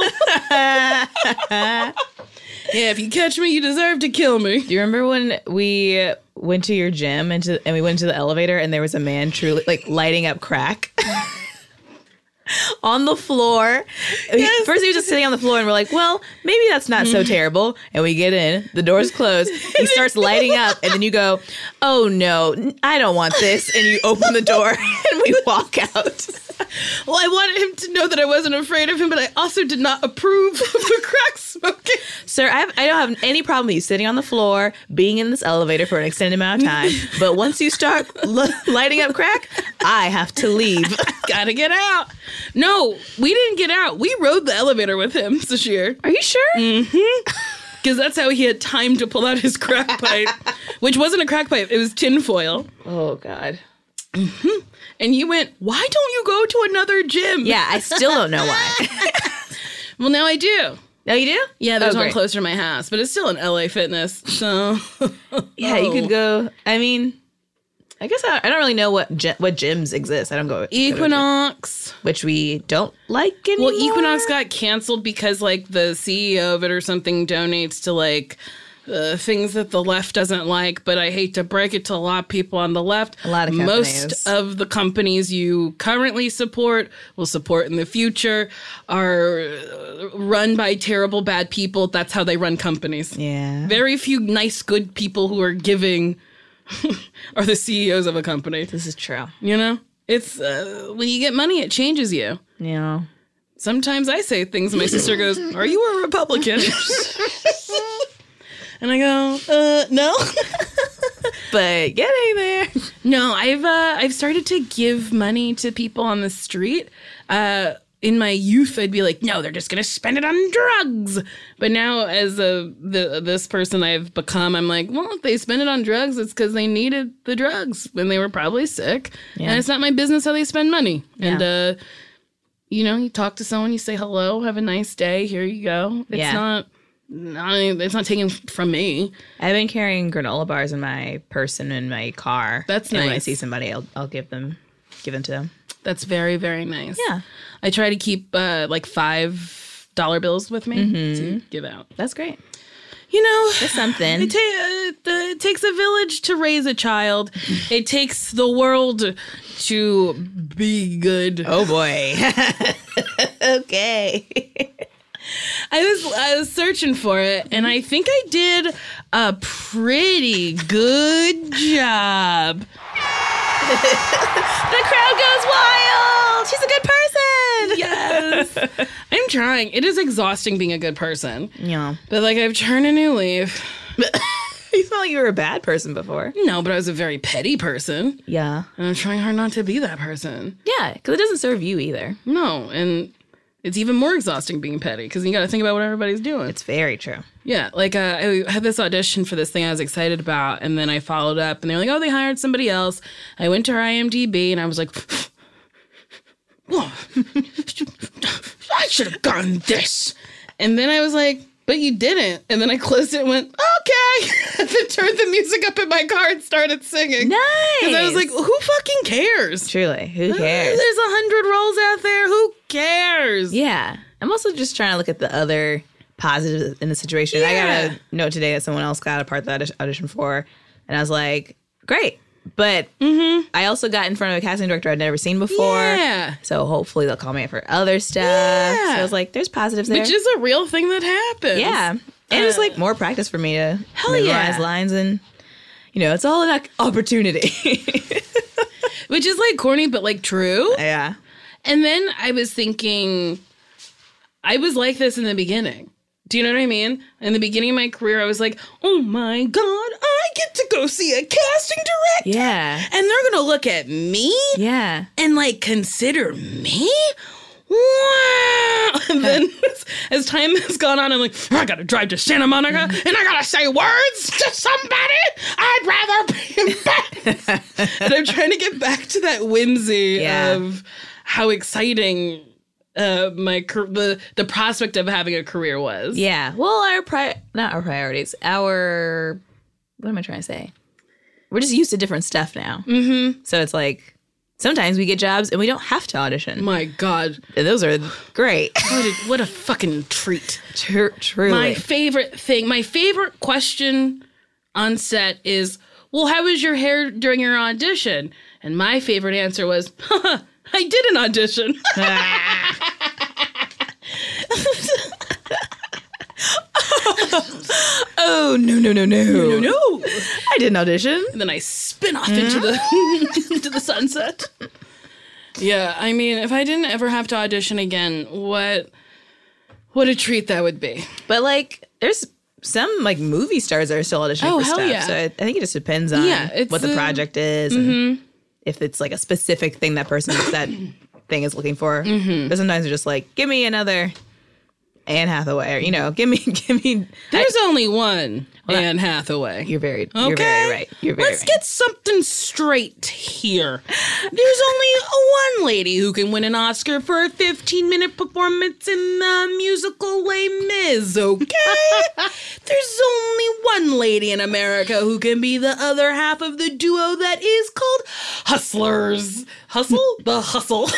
Speaker 3: hello. Yeah, if you catch me, you deserve to kill me.
Speaker 1: Do you remember when we went to your gym and we went into the elevator and there was a man truly like lighting up crack? On the floor.
Speaker 3: Yes.
Speaker 1: First he was just sitting on the floor and we're like, well, maybe that's not so terrible. And we get in, the door's closed. He starts lighting up and then you go, oh no, I don't want this. And you open the door and we walk out.
Speaker 3: Well, I wanted him to know that I wasn't afraid of him, but I also did not approve of the crack smoking.
Speaker 1: Sir, I don't have any problem with you sitting on the floor, being in this elevator for an extended amount of time. But once you start lighting up crack, I have to leave.
Speaker 3: Gotta get out. No, we didn't get out. We rode the elevator with him this year.
Speaker 1: Are you sure?
Speaker 3: Because that's how he had time to pull out his crack pipe, which wasn't a crack pipe. It was tinfoil.
Speaker 1: Oh, God.
Speaker 3: And you went, why don't you go to another gym?
Speaker 1: Yeah, I still don't know why.
Speaker 3: Well, now I do.
Speaker 1: No, you do?
Speaker 3: Yeah, there's
Speaker 1: Oh,
Speaker 3: one
Speaker 1: great.
Speaker 3: closer to my house, but it's still an LA Fitness. So
Speaker 1: Yeah, you could go. I mean, I guess I don't really know what gyms exist. I don't go.
Speaker 3: Equinox.
Speaker 1: Which we don't like anymore.
Speaker 3: Well, Equinox got canceled because like the CEO of it or something donates to like things that the left doesn't like. But I hate to break it to a lot of people on the left.
Speaker 1: A lot of companies.
Speaker 3: Most of the companies you currently support, will support in the future, are run by terrible, bad people. That's how they run companies.
Speaker 1: Yeah.
Speaker 3: Very few nice, good people who are giving are the CEOs of a company.
Speaker 1: This is true.
Speaker 3: You know? It's when you get money, it changes you.
Speaker 1: Yeah.
Speaker 3: Sometimes I say things and my sister goes, are you a Republican? And I go, no.
Speaker 1: But getting there.
Speaker 3: No, I've started to give money to people on the street. In my youth, I'd be like, no, they're just going to spend it on drugs. But now as this person I've become, I'm like, well, if they spend it on drugs, it's because they needed the drugs when they were probably sick.
Speaker 1: Yeah.
Speaker 3: And it's not my business how they spend money.
Speaker 1: Yeah.
Speaker 3: And, you know, you talk to someone, you say hello, have a nice day, here you go. It's it's not taken from me.
Speaker 1: I've been carrying granola bars in my purse and in my car.
Speaker 3: That's
Speaker 1: and when I
Speaker 3: nice.
Speaker 1: see somebody, I'll give them give them to them.
Speaker 3: That's very, very nice.
Speaker 1: Yeah.
Speaker 3: I try to keep like $5 bills with me to give out.
Speaker 1: That's great.
Speaker 3: You know,
Speaker 1: That's something.
Speaker 3: it takes a village to raise a child. It takes the world to be good.
Speaker 1: Oh, boy. Okay.
Speaker 3: I was searching for it, and I think I did a pretty good job.
Speaker 1: The crowd goes wild. She's a good person.
Speaker 3: Yes. I'm trying. It is exhausting being a good person.
Speaker 1: Yeah.
Speaker 3: But, like, I've turned a new leaf.
Speaker 1: You felt like you were a bad person before.
Speaker 3: No, but I was a very petty person.
Speaker 1: Yeah.
Speaker 3: And I'm trying hard not to be that person.
Speaker 1: Yeah, because it doesn't serve you either.
Speaker 3: No, and it's even more exhausting being petty because you got to think about what everybody's doing.
Speaker 1: It's very true.
Speaker 3: Yeah, like I had this audition for this thing I was excited about, and then I followed up, and they're like, oh, they hired somebody else. I went to her IMDb, and I was like, oh, I should have gotten this. And then I was like, but you didn't. And then I closed it and went, okay. And then turned the music up in my car and started singing.
Speaker 1: Nice.
Speaker 3: Because I was like, who fucking cares?
Speaker 1: Truly, who cares?
Speaker 3: There's 100 roles out there. Who cares?
Speaker 1: Yeah. I'm also just trying to look at the other positives in the situation. I got a note today that someone else got a part that I auditioned for. And I was like, great. But I also got in front of a casting director I'd never seen before.
Speaker 3: Yeah.
Speaker 1: So hopefully they'll call me for other stuff.
Speaker 3: Yeah.
Speaker 1: So I was like, there's positives there.
Speaker 3: Which is a real thing that happens.
Speaker 1: Yeah. And it's like more practice for me to
Speaker 3: Hell
Speaker 1: memorize
Speaker 3: yeah.
Speaker 1: lines and, you know, it's all an opportunity.
Speaker 3: Which is like corny, but like true.
Speaker 1: Yeah.
Speaker 3: And then I was thinking, I was like this in the beginning. Do you know what I mean? In the beginning of my career, I was like, oh my God, I get to go see a casting director.
Speaker 1: Yeah.
Speaker 3: And they're going to look at me
Speaker 1: Yeah.
Speaker 3: and like consider me? Wow. And then as time has gone on, I'm like, I got to drive to Santa Monica and I got to say words to somebody. I'd rather be in bed. And I'm trying to get back to that whimsy of how exciting the prospect of having a career was.
Speaker 1: Yeah. Well, not our priorities. What am I trying to say? We're just used to different stuff now. Mm-hmm. So it's like sometimes we get jobs and we don't have to audition.
Speaker 3: My God.
Speaker 1: And those are great.
Speaker 3: What a fucking treat.
Speaker 1: Truly.
Speaker 3: My favorite question on set is, well, how was your hair during your audition? And my favorite answer was, I did an audition.
Speaker 1: Oh, no.
Speaker 3: No.
Speaker 1: I did an audition.
Speaker 3: And then I spin off into the into the sunset. Yeah, I mean, if I didn't ever have to audition again, what a treat that would be.
Speaker 1: But like, there's some like movie stars that are still auditioning
Speaker 3: Oh,
Speaker 1: for
Speaker 3: hell
Speaker 1: stuff.
Speaker 3: yeah.
Speaker 1: So I think it just depends on
Speaker 3: it's
Speaker 1: what the project is and if it's like a specific thing that thing is looking for. But sometimes they're just like, give me another Anne Hathaway, or, you know, give me.
Speaker 3: There's only one Anne Hathaway.
Speaker 1: You're very right.
Speaker 3: Let's get something straight here. There's only one lady who can win an Oscar for a 15-minute performance in the musical Les Mis, okay? There's only one lady in America who can be the other half of the duo that is called Hustlers. Hustle? The Hustle.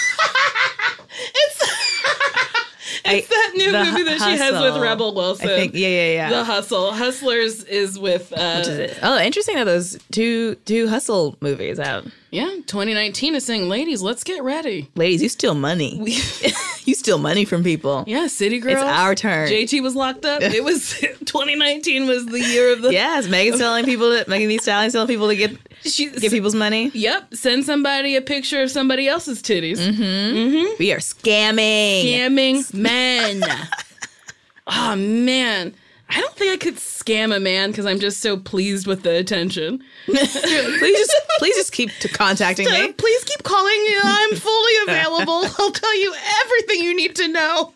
Speaker 3: It's that new movie that she has with Rebel Wilson.
Speaker 1: I think, yeah.
Speaker 3: The Hustle. Hustlers is with...
Speaker 1: Which is it? Oh, interesting that those two Hustle movies out.
Speaker 3: Yeah, 2019 is saying, ladies, let's get ready.
Speaker 1: Ladies, you steal money. You steal money from people.
Speaker 3: Yeah, City Girls.
Speaker 1: It's our turn.
Speaker 3: JT was locked up. It was 2019 was the year of the...
Speaker 1: Yes, Megan Thee Stallion telling people to get people's money.
Speaker 3: Yep, send somebody a picture of somebody else's titties.
Speaker 1: We are scamming.
Speaker 3: Scamming men. Oh, man. I don't think I could scam a man because I'm just so pleased with the attention.
Speaker 1: Please just keep contacting me.
Speaker 3: Please keep calling. I'm fully available. I'll tell you everything you need to know.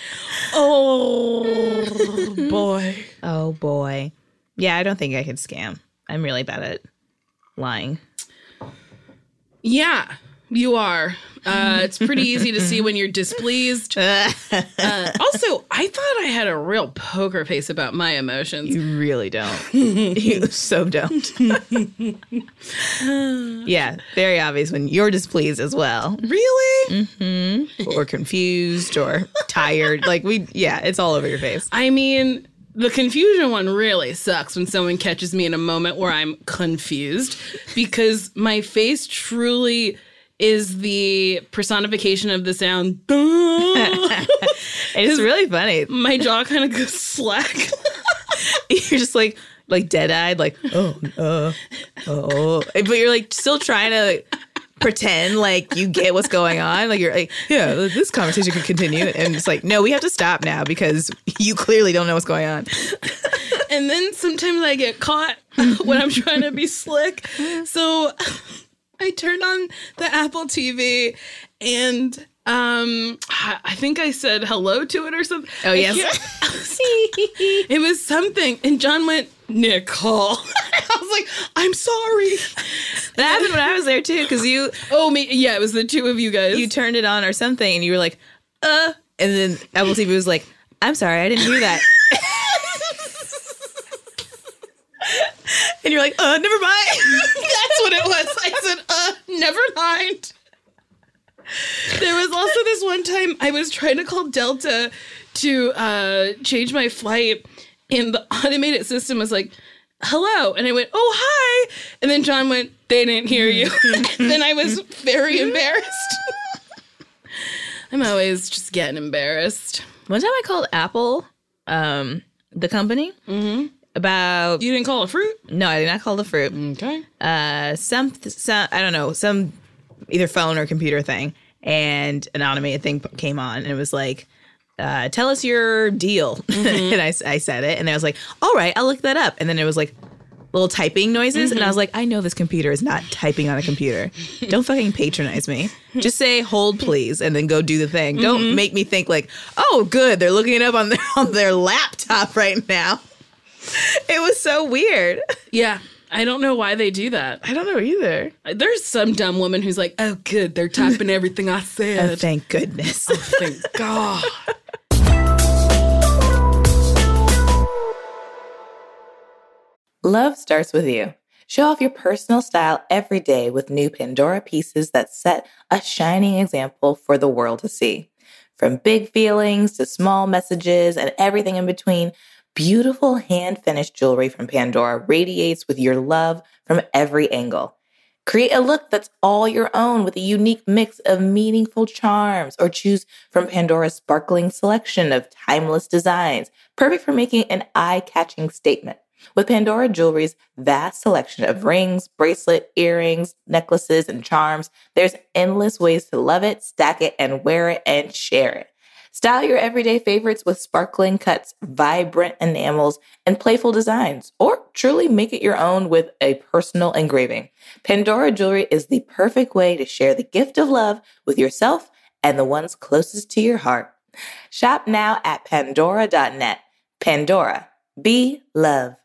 Speaker 3: Oh, boy.
Speaker 1: Oh, boy. Yeah, I don't think I could scam. I'm really bad at lying.
Speaker 3: Yeah. You are. It's pretty easy to see when you're displeased. Also, I thought I had a real poker face about my emotions.
Speaker 1: You really don't. You so don't. Yeah, very obvious when you're displeased as well.
Speaker 3: Really?
Speaker 1: Mm-hmm. Or confused or tired. It's all over your face.
Speaker 3: I mean, the confusion one really sucks when someone catches me in a moment where I'm confused, because my face truly is the personification of the sound.
Speaker 1: It's really funny.
Speaker 3: My jaw kind of goes slack.
Speaker 1: You're just like dead-eyed, like, oh. But you're like still trying to pretend like you get what's going on. Like you're like, yeah, this conversation could continue. And it's like, no, we have to stop now because you clearly don't know what's going on.
Speaker 3: And then sometimes I get caught when I'm trying to be slick. So I turned on the Apple TV and I think I said hello to it or something.
Speaker 1: Oh, yes.
Speaker 3: It was something. And John went, Nicole. I was like, I'm sorry.
Speaker 1: That happened when I was there too, because you...
Speaker 3: Oh, me. Yeah, it was the two of you guys.
Speaker 1: You turned it on or something and you were like, And then Apple TV was like, I'm sorry, I didn't hear that. And you're like, never mind.
Speaker 3: That's what it was. I said, never mind. There was also this one time I was trying to call Delta to change my flight, and the automated system was like, hello. And I went, oh, hi. And then John went, they didn't hear you. And then I was very embarrassed. I'm always just getting embarrassed.
Speaker 1: One time I called Apple, the company, about...
Speaker 3: You didn't call a fruit?
Speaker 1: No, I did not call the fruit.
Speaker 3: Okay.
Speaker 1: Some I don't know, some either phone or computer thing, and an automated thing came on, and it was like, tell us your deal. And I said it, and I was like, all right, I'll look that up. And then it was like little typing noises, and I was like, I know this computer is not typing on a computer. Don't fucking patronize me. Just say, hold, please, and then go do the thing. Don't make me think like, oh, good, they're looking it up on their laptop right now. It was so weird.
Speaker 3: Yeah. I don't know why they do that.
Speaker 1: I don't know either.
Speaker 3: There's some dumb woman who's like, oh, good, they're typing everything I said.
Speaker 1: Oh, thank goodness.
Speaker 3: Oh, thank God.
Speaker 5: Love starts with you. Show off your personal style every day with new Pandora pieces that set a shining example for the world to see. From big feelings to small messages and everything in between, beautiful hand-finished jewelry from Pandora radiates with your love from every angle. Create a look that's all your own with a unique mix of meaningful charms, or choose from Pandora's sparkling selection of timeless designs, perfect for making an eye-catching statement. With Pandora Jewelry's vast selection of rings, bracelet, earrings, necklaces, and charms, there's endless ways to love it, stack it, and wear it and share it. Style your everyday favorites with sparkling cuts, vibrant enamels, and playful designs, or truly make it your own with a personal engraving. Pandora Jewelry is the perfect way to share the gift of love with yourself and the ones closest to your heart. Shop now at pandora.net. Pandora, be love.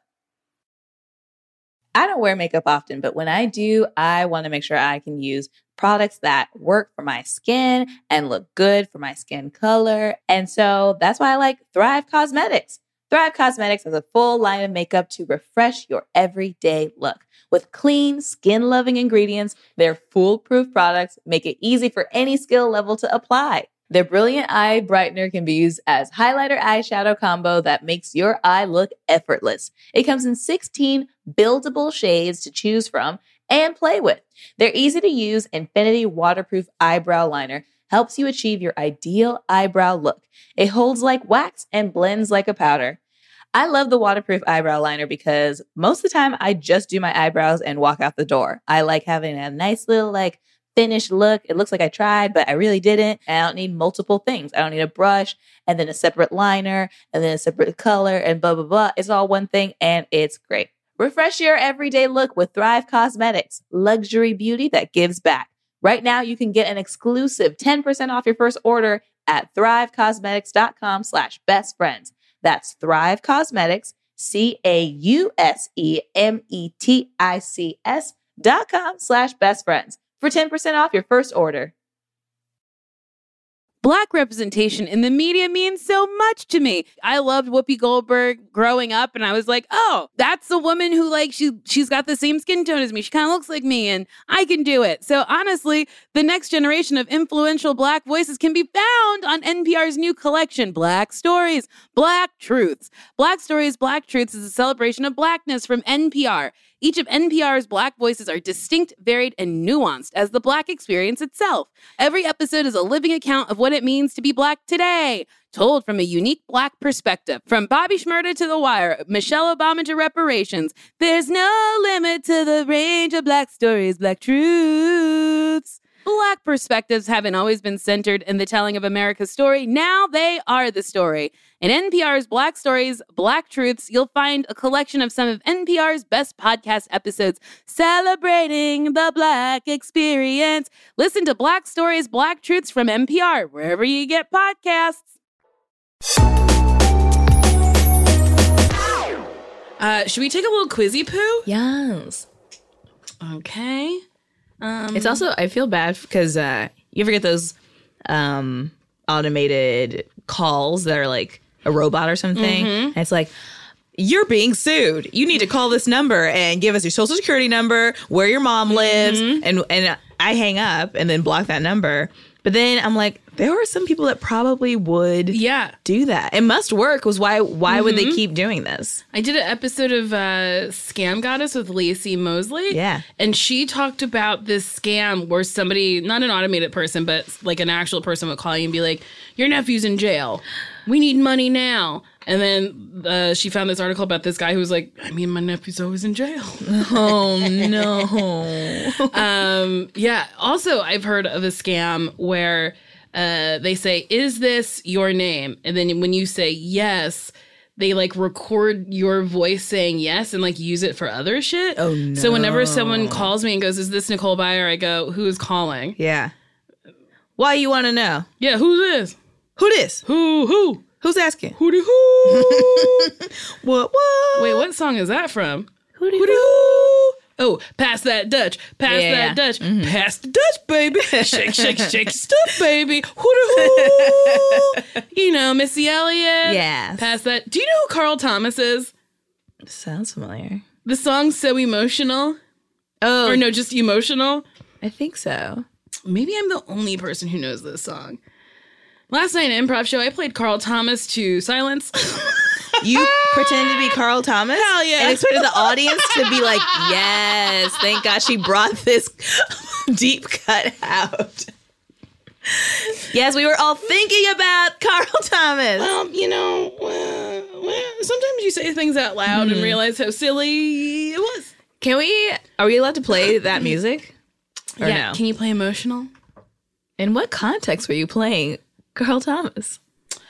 Speaker 1: I don't wear makeup often, but when I do, I want to make sure I can use products that work for my skin and look good for my skin color. And so that's why I like Thrive Causemetics. Thrive Causemetics has a full line of makeup to refresh your everyday look. With clean, skin-loving ingredients, their foolproof products make it easy for any skill level to apply. Their Brilliant Eye Brightener can be used as highlighter eyeshadow combo that makes your eye look effortless. It comes in 16 buildable shades to choose from and play with. Their easy-to-use Infinity Waterproof Eyebrow Liner helps you achieve your ideal eyebrow look. It holds like wax and blends like a powder. I love the waterproof eyebrow liner because most of the time I just do my eyebrows and walk out the door. I like having a nice little finished look. It looks like I tried, but I really didn't. And I don't need multiple things. I don't need a brush and then a separate liner and then a separate color and blah, blah, blah. It's all one thing and it's great. Refresh your everyday look with Thrive Causemetics, luxury beauty that gives back. Right now, you can get an exclusive 10% off your first order at thrivecausemetics.com/bestfriends. That's Thrive Causemetics, CAUSEMETICS.com/bestfriends for 10% off your first order.
Speaker 3: Black representation in the media means so much to me. I loved Whoopi Goldberg growing up, and I was like, oh, that's a woman who, like, she's got the same skin tone as me. She kind of looks like me, and I can do it. So honestly, the next generation of influential Black voices can be found on NPR's new collection, Black Stories, Black Truths. Black Stories, Black Truths is a celebration of Blackness from NPR. Each of NPR's Black voices are distinct, varied, and nuanced as the Black experience itself. Every episode is a living account of what it means to be Black today, told from a unique Black perspective. From Bobby Shmurda to The Wire, Michelle Obama to reparations, there's no limit to the range of Black stories, Black truths. Black perspectives haven't always been centered in the telling of America's story. Now they are the story. In NPR's Black Stories, Black Truths, you'll find a collection of some of NPR's best podcast episodes celebrating the Black experience. Listen to Black Stories, Black Truths from NPR, wherever you get podcasts. Should we take a little quizzy poo?
Speaker 1: Yes.
Speaker 3: Okay.
Speaker 1: It's also, I feel bad because you ever get those automated calls that are like a robot or something? And it's like, you're being sued. You need to call this number and give us your social security number, where your mom lives. And I hang up and then block that number. But then I'm like, there are some people that probably would do that. It must work, because why would they keep doing this?
Speaker 3: I did an episode of Scam Goddess with Lacey Mosley.
Speaker 1: Yeah.
Speaker 3: And she talked about this scam where somebody, not an automated person, but like an actual person would call you and be like, your nephew's in jail. We need money now. And then she found this article about this guy who was like, I mean, my nephew's always in jail.
Speaker 1: Oh, no.
Speaker 3: Yeah. Also, I've heard of a scam where they say, is this your name? And then when you say yes, they like record your voice saying yes and like use it for other shit.
Speaker 1: Oh, no.
Speaker 3: So whenever someone calls me and goes, is this Nicole Byer? I go, who's calling?
Speaker 1: Yeah. Why you want to know?
Speaker 3: Yeah, who's this?
Speaker 1: Who this?
Speaker 3: Who?
Speaker 1: Who's asking?
Speaker 3: Hooty hoo.
Speaker 1: What?
Speaker 3: Wait, what song is that from?
Speaker 1: Hooty
Speaker 3: Hooty hoo. Oh, pass that Dutch. Pass
Speaker 1: Yeah.
Speaker 3: that Dutch. Pass the Dutch, baby. Shake, shake, shake stuff, baby. Hooty hoo. You know, Missy Elliott.
Speaker 1: Yes.
Speaker 3: Pass that. Do you know who Carl Thomas is?
Speaker 1: Sounds familiar.
Speaker 3: The song's So Emotional.
Speaker 1: Oh,
Speaker 3: Or no, just Emotional.
Speaker 1: I think so.
Speaker 3: Maybe I'm the only person who knows this song. Last night at an improv show, I played Carl Thomas to silence.
Speaker 1: You pretended to be Carl Thomas?
Speaker 3: Hell yeah.
Speaker 1: And expected the audience to be like, yes, thank God she brought this deep cut out. Yes, we were all thinking about Carl Thomas.
Speaker 3: You know, sometimes you say things out loud and realize how silly it was.
Speaker 1: Are we allowed to play that music? Or
Speaker 3: Yeah.
Speaker 1: no?
Speaker 3: Can you play Emotional?
Speaker 1: In what context were you playing Carl Thomas?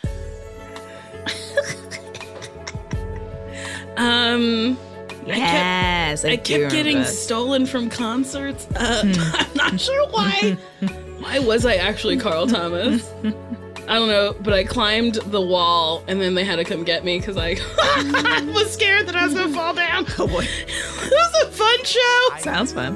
Speaker 1: Yes,
Speaker 3: I
Speaker 1: do
Speaker 3: kept
Speaker 1: remember
Speaker 3: getting
Speaker 1: this.
Speaker 3: stolen from concerts. I'm not sure why. Why was I actually Carl Thomas? I don't know, but I climbed the wall and then they had to come get me because I was scared that I was going to fall down.
Speaker 1: Oh boy.
Speaker 3: It was a fun show.
Speaker 1: Sounds fun.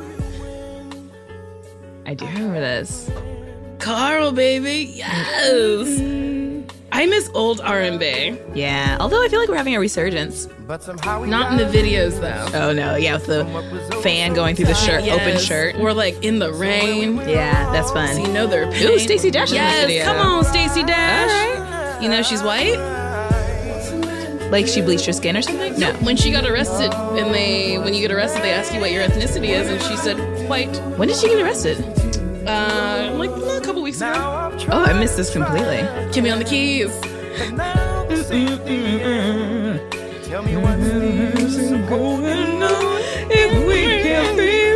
Speaker 1: I do remember this.
Speaker 3: Carl, baby. Yes. I miss old R&B.
Speaker 1: Yeah, although I feel like we're having a resurgence.
Speaker 3: Not in the videos, though.
Speaker 1: Oh no, yeah, with the fan going through the shirt, open
Speaker 3: Yes.
Speaker 1: shirt.
Speaker 3: Or like in the rain.
Speaker 1: Yeah, that's fun.
Speaker 3: So you know they're
Speaker 1: Ooh, Stacey Dash is in the
Speaker 3: Yes,
Speaker 1: video.
Speaker 3: come on, Stacey Dash.
Speaker 1: All
Speaker 3: You know she's white?
Speaker 1: Like she bleached her skin or something? No.
Speaker 3: When she got arrested, when you get arrested, they ask you what your ethnicity is, and she said white.
Speaker 1: When did she get arrested?
Speaker 3: Like a couple weeks ago.
Speaker 1: Oh, I missed this completely.
Speaker 3: Give me on the keys.
Speaker 6: Tell me what's going on
Speaker 1: If we can be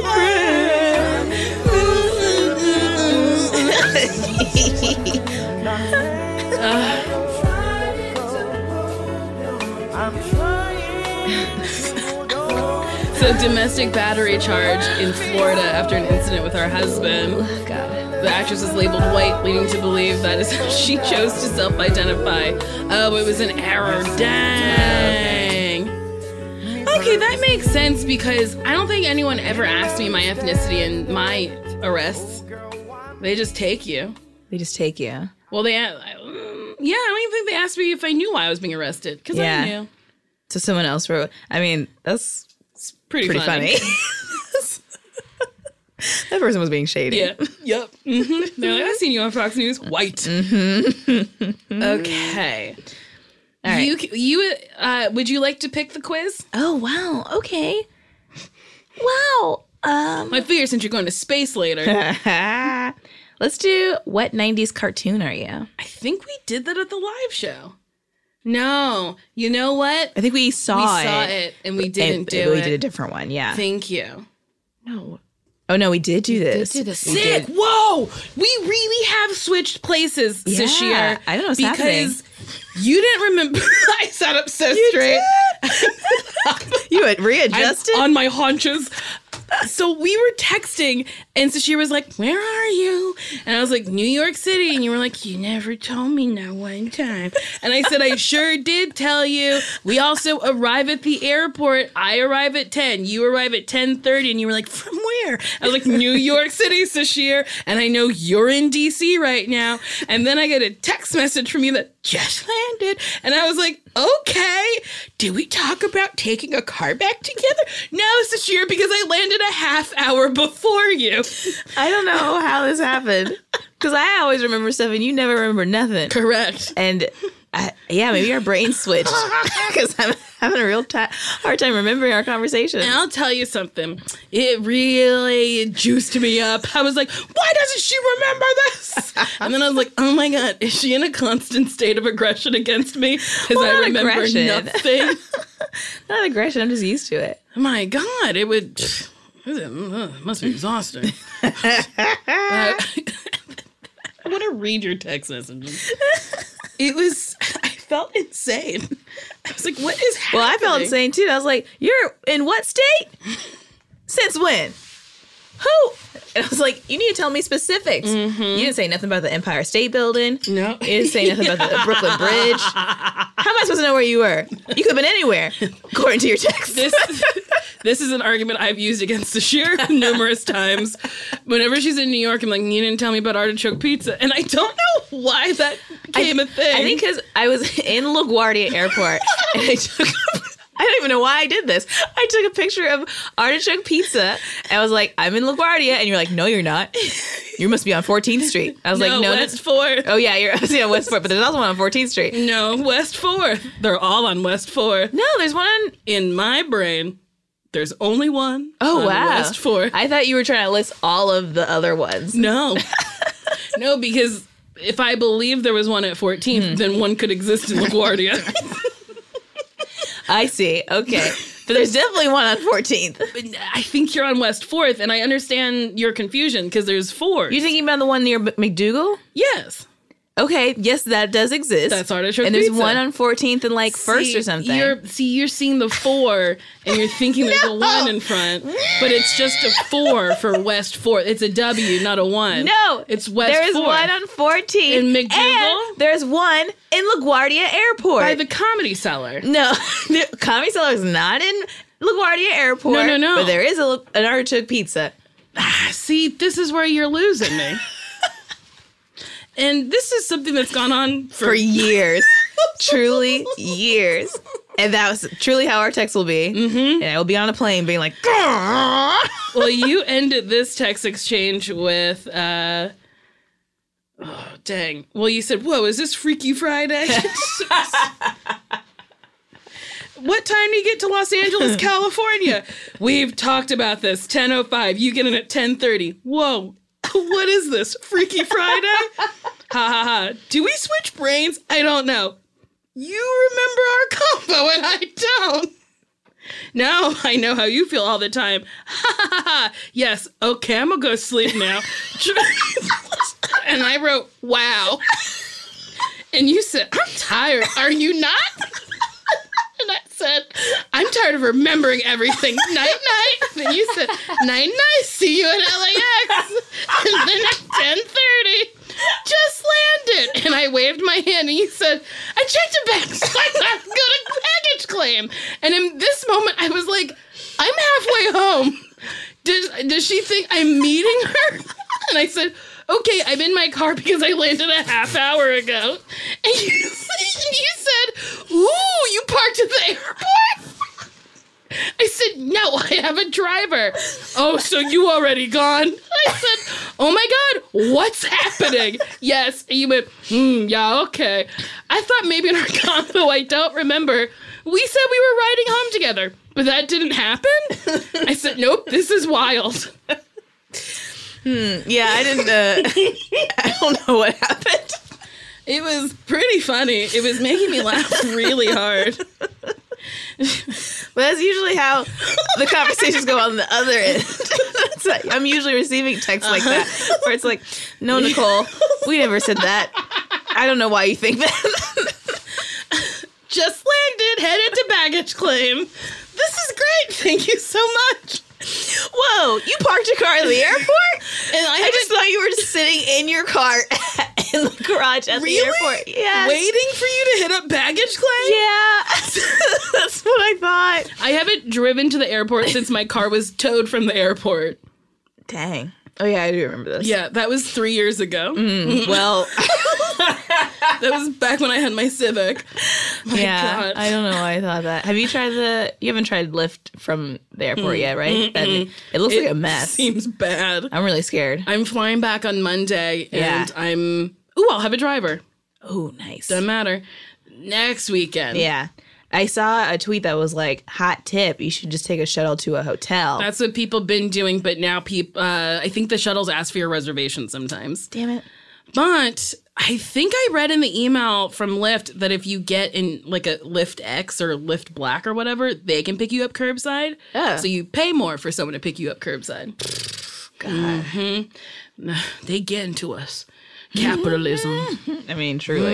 Speaker 6: I'm trying.
Speaker 3: So domestic battery charge in Florida after an incident with her husband.
Speaker 1: God.
Speaker 3: The actress is labeled white, leading to believe that is how she chose to self-identify. Oh, it was an error. Dang. Okay, that makes sense because I don't think anyone ever asked me my ethnicity in my arrests. They just take you.
Speaker 1: They just take you.
Speaker 3: Well, I don't even think they asked me if I knew why I was being arrested because
Speaker 1: Yeah.
Speaker 3: I knew.
Speaker 1: So someone else wrote. I mean, that's
Speaker 3: It's pretty
Speaker 1: funny. That person was being shady.
Speaker 3: Yeah. Yep. They're like, I've seen you on Fox News. White. Okay.
Speaker 1: All right.
Speaker 3: You would you like to pick the quiz?
Speaker 1: Oh, wow. Okay. Wow.
Speaker 3: I figure since you're going to space later.
Speaker 1: Let's do what 90s cartoon are you?
Speaker 3: I think we did that at the live show. No. You know what?
Speaker 1: I think we saw
Speaker 3: it and we didn't do
Speaker 1: We
Speaker 3: it.
Speaker 1: did a different one. Yeah.
Speaker 3: Thank you.
Speaker 4: No.
Speaker 1: Oh, no, we did do this.
Speaker 4: did do this.
Speaker 3: Sick. Whoa. We really have switched places,
Speaker 1: Yeah.
Speaker 3: Sashir.
Speaker 1: I don't know what's
Speaker 3: because you didn't remember. I sat up so straight.
Speaker 1: You had readjusted?
Speaker 3: I'm on my haunches. So we were texting, and Sashir was like, "Where are you?" And I was like, "New York City." And you were like, "You never told me not one time." And I said, "I sure did tell you." We also arrive at the airport. I arrive at 10. You arrive at 10:30, and you were like, "From where?" I was like, "New York City, Sashir." And I know you're in DC right now. And then I get a text message from you that just landed, and I was like, "Okay, did we talk about taking a car back together?" No, Sashir, because I landed a half hour before you.
Speaker 1: I don't know how this happened. Because I always remember stuff and you never remember nothing.
Speaker 3: Correct.
Speaker 1: And maybe our brains switched. Because I'm having a real hard time remembering our conversation.
Speaker 3: And I'll tell you something. It really juiced me up. I was like, why doesn't she remember this? And then I was like, oh my God, is she in a constant state of aggression against me? Because I
Speaker 1: not
Speaker 3: remember
Speaker 1: aggression.
Speaker 3: nothing.
Speaker 1: Not aggression, I'm just used to it.
Speaker 3: My God, it would... It must be exhausting. I want to read your text messages. I felt insane. I was like, what is happening?
Speaker 1: Well, I felt insane too. I was like, you're in what state? Since when? Who? And I was like, you need to tell me specifics. You didn't say nothing about the Empire State Building.
Speaker 3: No.
Speaker 1: You didn't say nothing about the Brooklyn Bridge. How am I supposed to know where you were? You could have been anywhere, according to your text.
Speaker 3: This is an argument I've used against Sashir numerous times. Whenever she's in New York, I'm like, you didn't tell me about artichoke pizza. And I don't know why that became a thing.
Speaker 1: I think because I was in LaGuardia Airport and I don't even know why I did this. I took a picture of artichoke pizza and I was like, I'm in LaGuardia. And you're like, no, you're not. You must be on 14th Street. I was like, no,
Speaker 3: West 4th.
Speaker 1: Oh, yeah, you're on West 4th, but there's also one on 14th Street.
Speaker 3: No, West 4th. They're all on West 4th.
Speaker 1: No, there's one on...
Speaker 3: In my brain, there's only one
Speaker 1: Oh,
Speaker 3: on
Speaker 1: wow.
Speaker 3: West 4th.
Speaker 1: I thought you were trying to list all of the other ones.
Speaker 3: No. No, because if I believe there was one at 14th, then one could exist in LaGuardia.
Speaker 1: I see. Okay. But there's definitely one on 14th.
Speaker 3: But I think you're on West 4th, and I understand your confusion because there's 4.
Speaker 1: You thinking about the one near McDougal?
Speaker 3: Yes.
Speaker 1: Okay, yes, that does exist.
Speaker 3: That's artichoke
Speaker 1: And there's
Speaker 3: pizza.
Speaker 1: one on 14th and like First
Speaker 3: See,
Speaker 1: or something.
Speaker 3: You're seeing the 4, and you're thinking there's a 1 in front, but it's just a 4 for West 4th. It's a W, not a 1.
Speaker 1: No,
Speaker 3: It's West
Speaker 1: There is
Speaker 3: 4th.
Speaker 1: one on 14th.
Speaker 3: In McDougal?
Speaker 1: And there's one in LaGuardia Airport.
Speaker 3: By the Comedy Cellar.
Speaker 1: No, the Comedy Cellar is not in LaGuardia Airport.
Speaker 3: No.
Speaker 1: But there is an artichoke pizza.
Speaker 3: See, this is where you're losing me. And this is something that's gone on
Speaker 1: For years. Truly years. And that was truly how our text will be. Mm-hmm. And I will be on a plane being like,
Speaker 3: Well, you ended this text exchange with, oh, dang. Well, you said, whoa, is this Freaky Friday? What time do you get to Los Angeles, California? We've talked about this. 10:05. You get in at 10:30. Whoa. What is this? Freaky Friday? Ha ha ha. Do we switch brains? I don't know. You remember our combo and I don't. Now I know how you feel all the time. Ha ha ha. Yes. Okay, I'm gonna go sleep now. And I wrote, wow. And you said, I'm tired. Are you not? And I said, I'm tired of remembering everything. Night, night. Then you said, night, night. See you at LAX. And then at 10:30, just landed. And I waved my hand and you said, I checked a bag, so I got to go to baggage claim. And in this moment, I was like, I'm halfway home. Does she think I'm meeting her? And I said, okay, I'm in my car because I landed a half hour ago. And you said, ooh, you parked at the airport? I said, no, I have a driver. Oh, so you already gone? I said, oh my God, what's happening? Yes. And you went, yeah, okay. I thought maybe in our combo, I don't remember, we said we were riding home together, but that didn't happen? I said, nope, this is wild.
Speaker 5: Yeah, I didn't, I don't know what happened.
Speaker 3: It was pretty funny. It was making me laugh really hard.
Speaker 5: But that's usually how the conversations go on the other end. I'm usually receiving texts like that, where it's like, no, Nicole, we never said that. I don't know why you think that.
Speaker 3: Just landed, headed to baggage claim. This is great. Thank you so much.
Speaker 5: Whoa, you parked your car at the airport? And I just thought you were sitting in your car in the garage at the airport. Yeah.
Speaker 3: Waiting for you to hit up baggage claim?
Speaker 5: Yeah. That's what I thought.
Speaker 3: I haven't driven to the airport since my car was towed from the airport.
Speaker 5: Dang. Oh, yeah, I do remember this.
Speaker 3: Yeah, that was 3 years ago.
Speaker 5: Well,
Speaker 3: that was back when I had my Civic. My God.
Speaker 5: I don't know why I thought that. Have you tried you haven't tried Lyft from the airport yet, right? It looks like a mess.
Speaker 3: Seems bad.
Speaker 5: I'm really scared.
Speaker 3: I'm flying back on Monday, and I'll have a driver.
Speaker 5: Oh, nice.
Speaker 3: Doesn't matter. Next weekend.
Speaker 5: Yeah. I saw a tweet that was like, hot tip, you should just take a shuttle to a hotel.
Speaker 3: That's what people been doing, but now I think the shuttles ask for your reservation sometimes.
Speaker 5: Damn it.
Speaker 3: But I think I read in the email from Lyft that if you get in like a Lyft X or Lyft Black or whatever, they can pick you up curbside.
Speaker 5: Oh.
Speaker 3: So you pay more for someone to pick you up curbside.
Speaker 5: God.
Speaker 3: Mm-hmm. They get into us. Capitalism.
Speaker 5: I mean, truly.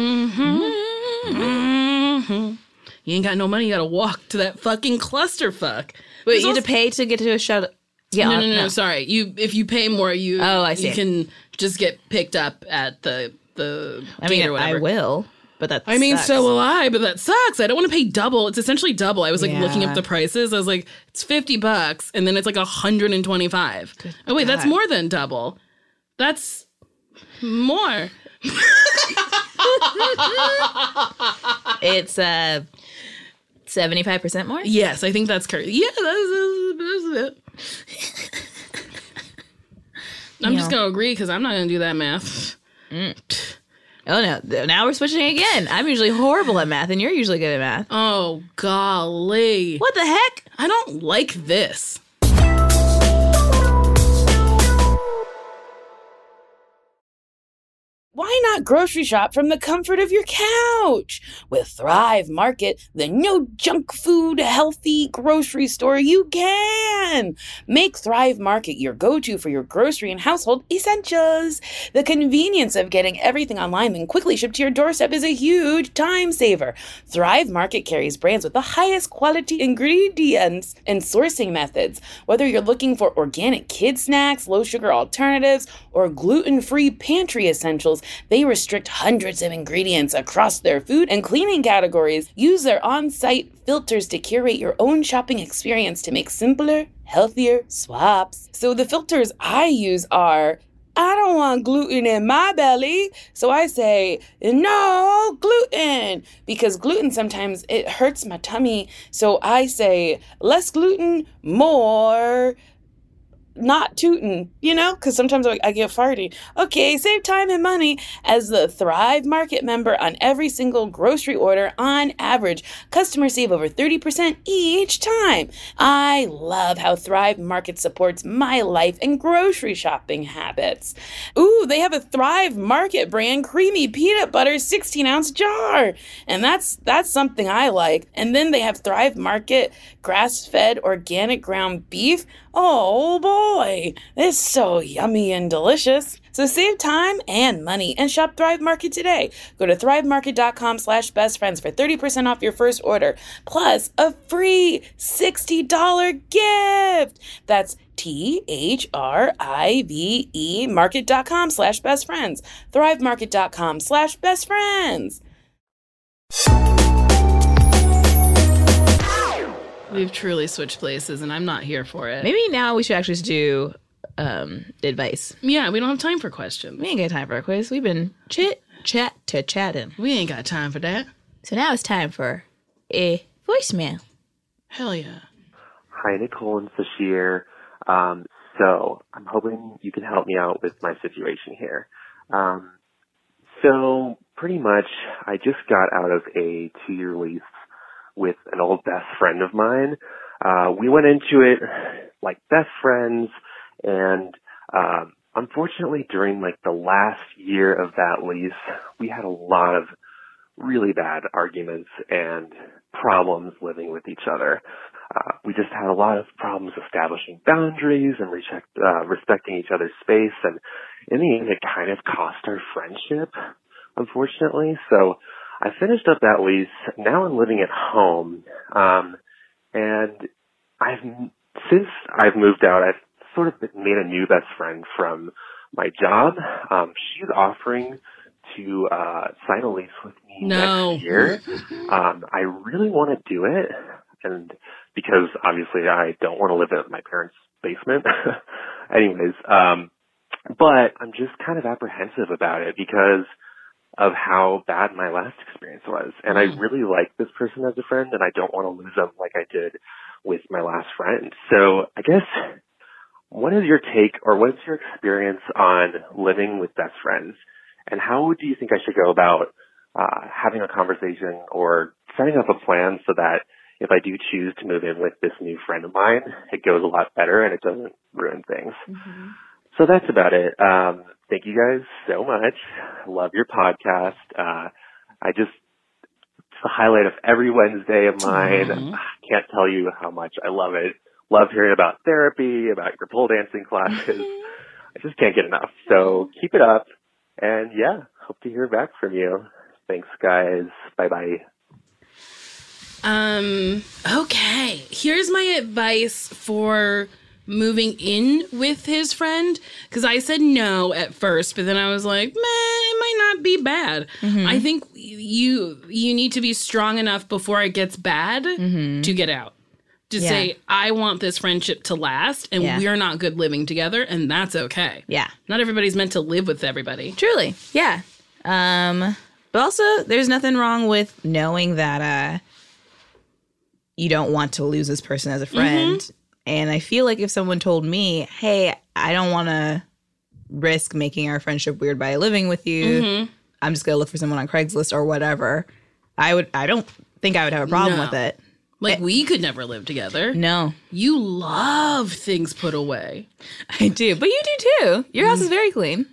Speaker 3: Mm-hmm. You ain't got no money, you gotta walk to that fucking clusterfuck.
Speaker 5: Wait, you have to pay to get to a shuttle? Yeah,
Speaker 3: No, sorry. If you pay more,
Speaker 5: I see.
Speaker 3: You can just get picked up at the gate or whatever.
Speaker 5: I will, but that sucks.
Speaker 3: So will I, but that sucks. I don't want to pay double. It's essentially double. I was like looking up the prices. I was like, it's $50 and then it's like $125. Oh wait, that's more than double. That's more.
Speaker 5: It's 75% more?
Speaker 3: Yes, I think that's correct. Yeah, that's it. I'm just going to agree because I'm not going to do that math.
Speaker 5: Oh, no. Now we're switching again. I'm usually horrible at math, and you're usually good at math.
Speaker 3: Oh, golly.
Speaker 5: What the heck?
Speaker 3: I don't like this.
Speaker 7: Why not grocery shop from the comfort of your couch? With Thrive Market, the no junk food, healthy grocery store, you can. Make Thrive Market your go-to for your grocery and household essentials. The convenience of getting everything online and quickly shipped to your doorstep is a huge time saver. Thrive Market carries brands with the highest quality ingredients and sourcing methods. Whether you're looking for organic kid snacks, low-sugar alternatives, or gluten-free pantry essentials, they restrict hundreds of ingredients across their food and cleaning categories. Use their on-site filters to curate your own shopping experience to make simpler, healthier swaps. So the filters I use are, I don't want gluten in my belly. So I say, no gluten, because gluten sometimes it hurts my tummy. So I say, less gluten, more not tootin', because sometimes I get farty. Okay, save time and money as the Thrive Market member on every single grocery order. On average, customers save over 30% each time. I love how Thrive Market supports my life and grocery shopping habits. Ooh, they have a Thrive Market brand creamy peanut butter 16-ounce jar. And that's something I like. And then they have Thrive Market grass-fed organic ground beef. Oh, boy. boy, it's so yummy and delicious. So save time and money and shop Thrive Market today. Go to thrivemarket.com/bestfriends for 30% off your first order, plus a free $60 gift. That's THRIVE market.com/bestfriends. thrivemarket.com/bestfriends.
Speaker 3: We've truly switched places, and I'm not here for it.
Speaker 1: Maybe now we should actually just do advice.
Speaker 3: Yeah, we don't have time for questions.
Speaker 1: We ain't got time for a quiz. We've been chatting.
Speaker 3: We ain't got time for that.
Speaker 1: So now it's time for a voicemail.
Speaker 3: Hell yeah.
Speaker 8: Hi, Nicole and Sashir. So I'm hoping you can help me out with my situation here. So pretty much I just got out of a 2-year lease with an old best friend of mine. We went into it like best friends, and unfortunately during like the last year of that lease, we had a lot of really bad arguments and problems living with each other. We just had a lot of problems establishing boundaries and respecting each other's space, and in the end it kind of cost our friendship, unfortunately. So I finished up that lease. Now I'm living at home, and since I've moved out, I've sort of made a new best friend from my job. She's offering to sign a lease with me next year. I really want to do it, and because obviously I don't want to live in my parents' basement. Anyways, but I'm just kind of apprehensive about it because of how bad my last experience was. And I really like this person as a friend, and I don't want to lose them like I did with my last friend. So I guess, what is your take, or what's your experience on living with best friends? And how do you think I should go about having a conversation or setting up a plan so that if I do choose to move in with this new friend of mine, it goes a lot better and it doesn't ruin things? Mm-hmm. So that's about it. Thank you guys so much. I love your podcast. It's the highlight of every Wednesday of mine. Mm-hmm. I can't tell you how much I love it. Love hearing about therapy, about your pole dancing classes. I just can't get enough. So keep it up. And yeah, hope to hear back from you. Thanks, guys. Bye-bye.
Speaker 3: Okay. Here's my advice for moving in with his friend, because I said no at first, but then I was like, it might not be bad. Mm-hmm. I think you need to be strong enough before it gets bad to get out. To say, I want this friendship to last, and we're not good living together, and that's okay. Yeah. Not everybody's meant to live with everybody.
Speaker 1: Truly. Yeah. But also, there's nothing wrong with knowing that you don't want to lose this person as a friend. Mm-hmm. And I feel like if someone told me, hey, I don't want to risk making our friendship weird by living with you, I'm just going to look for someone on Craigslist or whatever, I don't think I would have a problem with it.
Speaker 3: Like, we could never live together.
Speaker 1: No.
Speaker 3: You love things put away.
Speaker 1: I do. But you do, too. Your house is very clean.